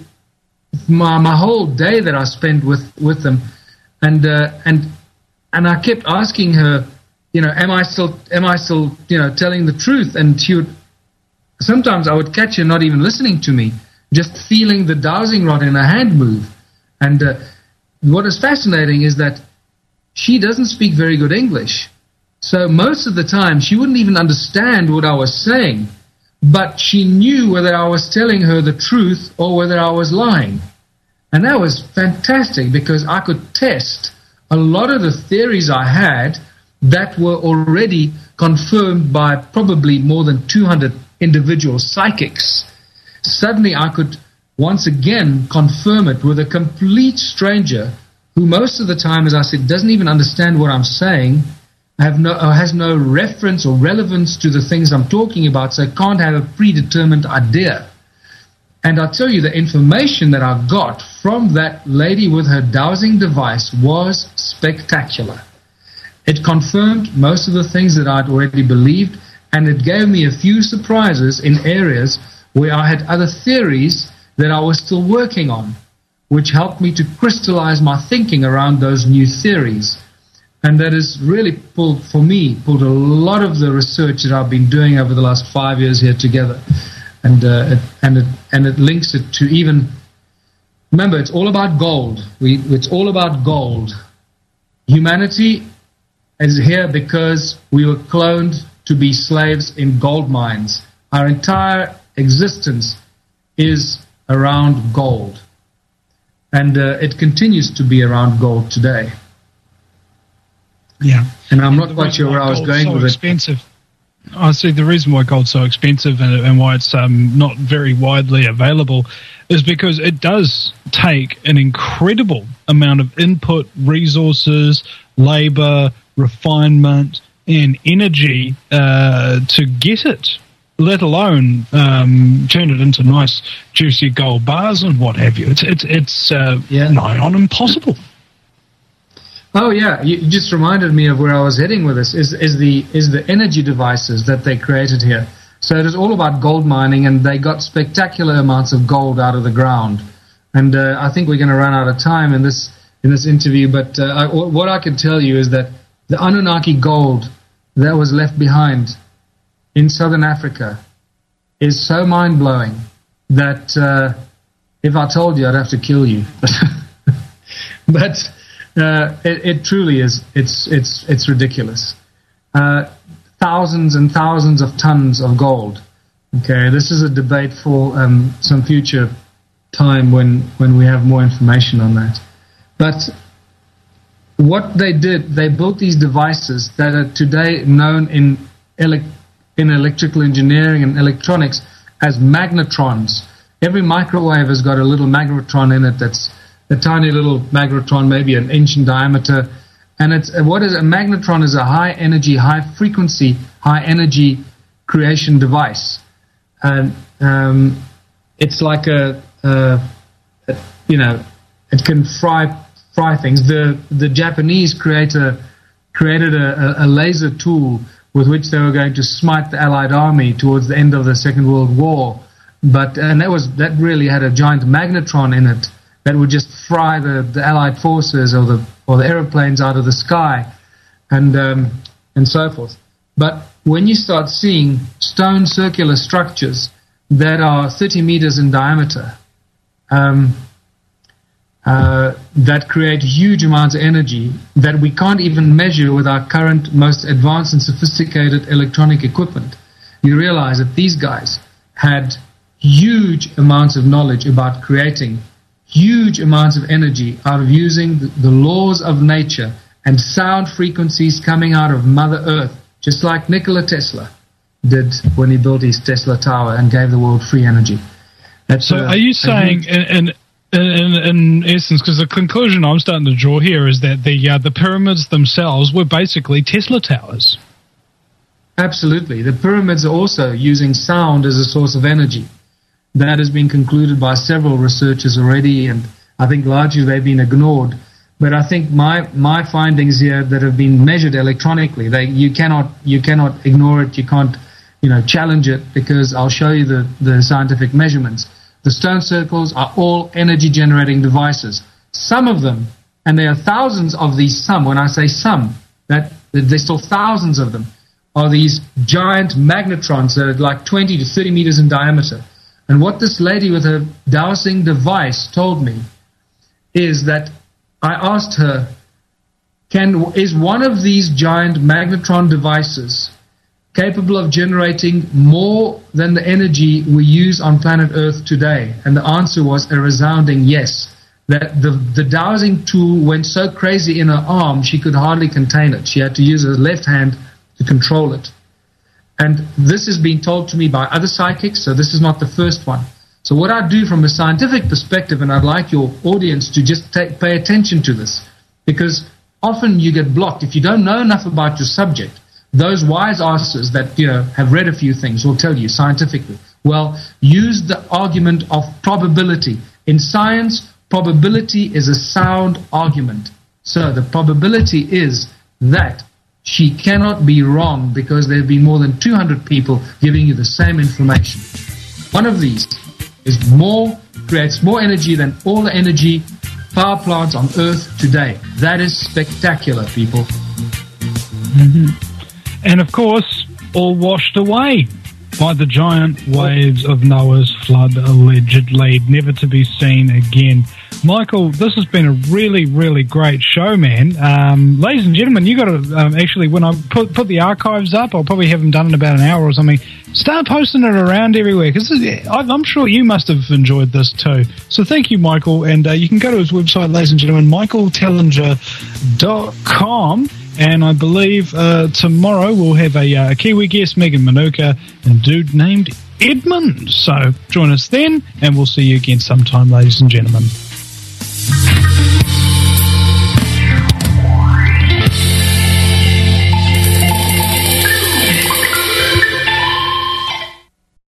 my my whole day that I spent with, with them, and uh, and and I kept asking her, you know, am I still am I still you know telling the truth? And she would sometimes I would catch her not even listening to me, just feeling the dowsing rod in her hand move. And uh, what is fascinating is that she doesn't speak very good English. So most of the time, she wouldn't even understand what I was saying, but she knew whether I was telling her the truth or whether I was lying. And that was fantastic because I could test a lot of the theories I had that were already confirmed by probably more than two hundred individual psychics. Suddenly I could once again confirm it with a complete stranger who most of the time, as I said, doesn't even understand what I'm saying, have no, uh, has no reference or relevance to the things I'm talking about, so can't have a predetermined idea. And I'll tell you, the information that I got from that lady with her dowsing device was spectacular. It confirmed most of the things that I'd already believed, and it gave me a few surprises in areas where I had other theories that I was still working on, which helped me to crystallize my thinking around those new theories. And that has really pulled, for me, pulled a lot of the research that I've been doing over the last five years here together. And uh, it, and it and it links it to even, remember, it's all about gold. We It's all about gold. Humanity is here because we were cloned to be slaves in gold mines. Our entire existence is around gold. And uh, it continues to be around gold today. Yeah, and I'm and not quite sure where I was going so with expensive. it. I see the reason why gold's so expensive and, and why it's um, not very widely available is because it does take an incredible amount of input, resources, labor, refinement, and energy uh, to get it, let alone um, turn it into nice, juicy gold bars and what have you. It's it's it's uh, yeah. nigh on impossible. Oh yeah, you just reminded me of where I was heading with this. Is is the is the energy devices that they created here? So it is all about gold mining, and they got spectacular amounts of gold out of the ground. And uh, I think we're going to run out of time in this in this interview. But uh, I, what I can tell you is that the Anunnaki gold that was left behind in southern Africa is so mind blowing that uh, if I told you, I'd have to kill you. but. Uh, it, it truly is. It's it's it's ridiculous. Uh, thousands and thousands of tons of gold. Okay, this is a debate for um, some future time when when we have more information on that. But what they did, they built these devices that are today known in ele- in electrical engineering and electronics as magnetrons. Every microwave has got a little magnetron in it that's a tiny little magnetron, maybe an inch in diameter. And it's what is a magnetron is a high energy, high frequency, high energy creation device. And um, it's like a, a, a, you know, it can fry fry things. The the Japanese creator created a, a laser tool with which they were going to smite the Allied army towards the end of the Second World War. But and that was that really had a giant magnetron in it that would just fry the, the Allied forces or the or the aeroplanes out of the sky, and um, and so forth. But when you start seeing stone circular structures that are thirty meters in diameter, um, uh, that create huge amounts of energy that we can't even measure with our current most advanced and sophisticated electronic equipment, you realize that these guys had huge amounts of knowledge about creating huge amounts of energy out of using the, the laws of nature and sound frequencies coming out of Mother Earth, just like Nikola Tesla did when he built his Tesla Tower and gave the world free energy. That's so a, are you saying, in, in, in, in essence, because the conclusion I'm starting to draw here is that the uh, the pyramids themselves were basically Tesla towers? Absolutely. The pyramids are also using sound as a source of energy. That has been concluded by several researchers already, and I think largely they've been ignored. But I think my, my findings here that have been measured electronically, they you cannot you cannot ignore it, you can't you know challenge it, because I'll show you the, the scientific measurements. The stone circles are all energy generating devices. Some of them, and there are thousands of these some, when I say some, that there's still thousands of them, are these giant magnetrons that are like twenty to thirty meters in diameter. And what this lady with her dowsing device told me is that I asked her, "Can is one of these giant magnetron devices capable of generating more than the energy we use on planet Earth today?" And the answer was a resounding yes. That the, the dowsing tool went so crazy in her arm, she could hardly contain it. She had to use her left hand to control it. And this has been told to me by other psychics, so this is not the first one. So what I do from a scientific perspective, and I'd like your audience to just take, pay attention to this, because often you get blocked. If you don't know enough about your subject, those wise asses that you know have read a few things will tell you scientifically, well, use the argument of probability. In science, probability is a sound argument. So the probability is that she cannot be wrong because there have been more than two hundred people giving you the same information. One of these is more, creates more energy than all the energy power plants on Earth today. That is spectacular, people. Mm-hmm. And of course, all washed away by the giant waves of Noah's flood, allegedly, never to be seen again. Michael, this has been a really, really great show, man. Um, ladies and gentlemen, you got to um, actually, when I put put the archives up, I'll probably have them done in about an hour or something. Start posting it around everywhere, because I'm sure you must have enjoyed this too. So thank you, Michael, and uh, you can go to his website, ladies and gentlemen, michael tellinger dot com. And I believe uh, tomorrow we'll have a uh, Kiwi guest, Megan Manuka, and a dude named Edmund. So join us then, and we'll see you again sometime, ladies and gentlemen.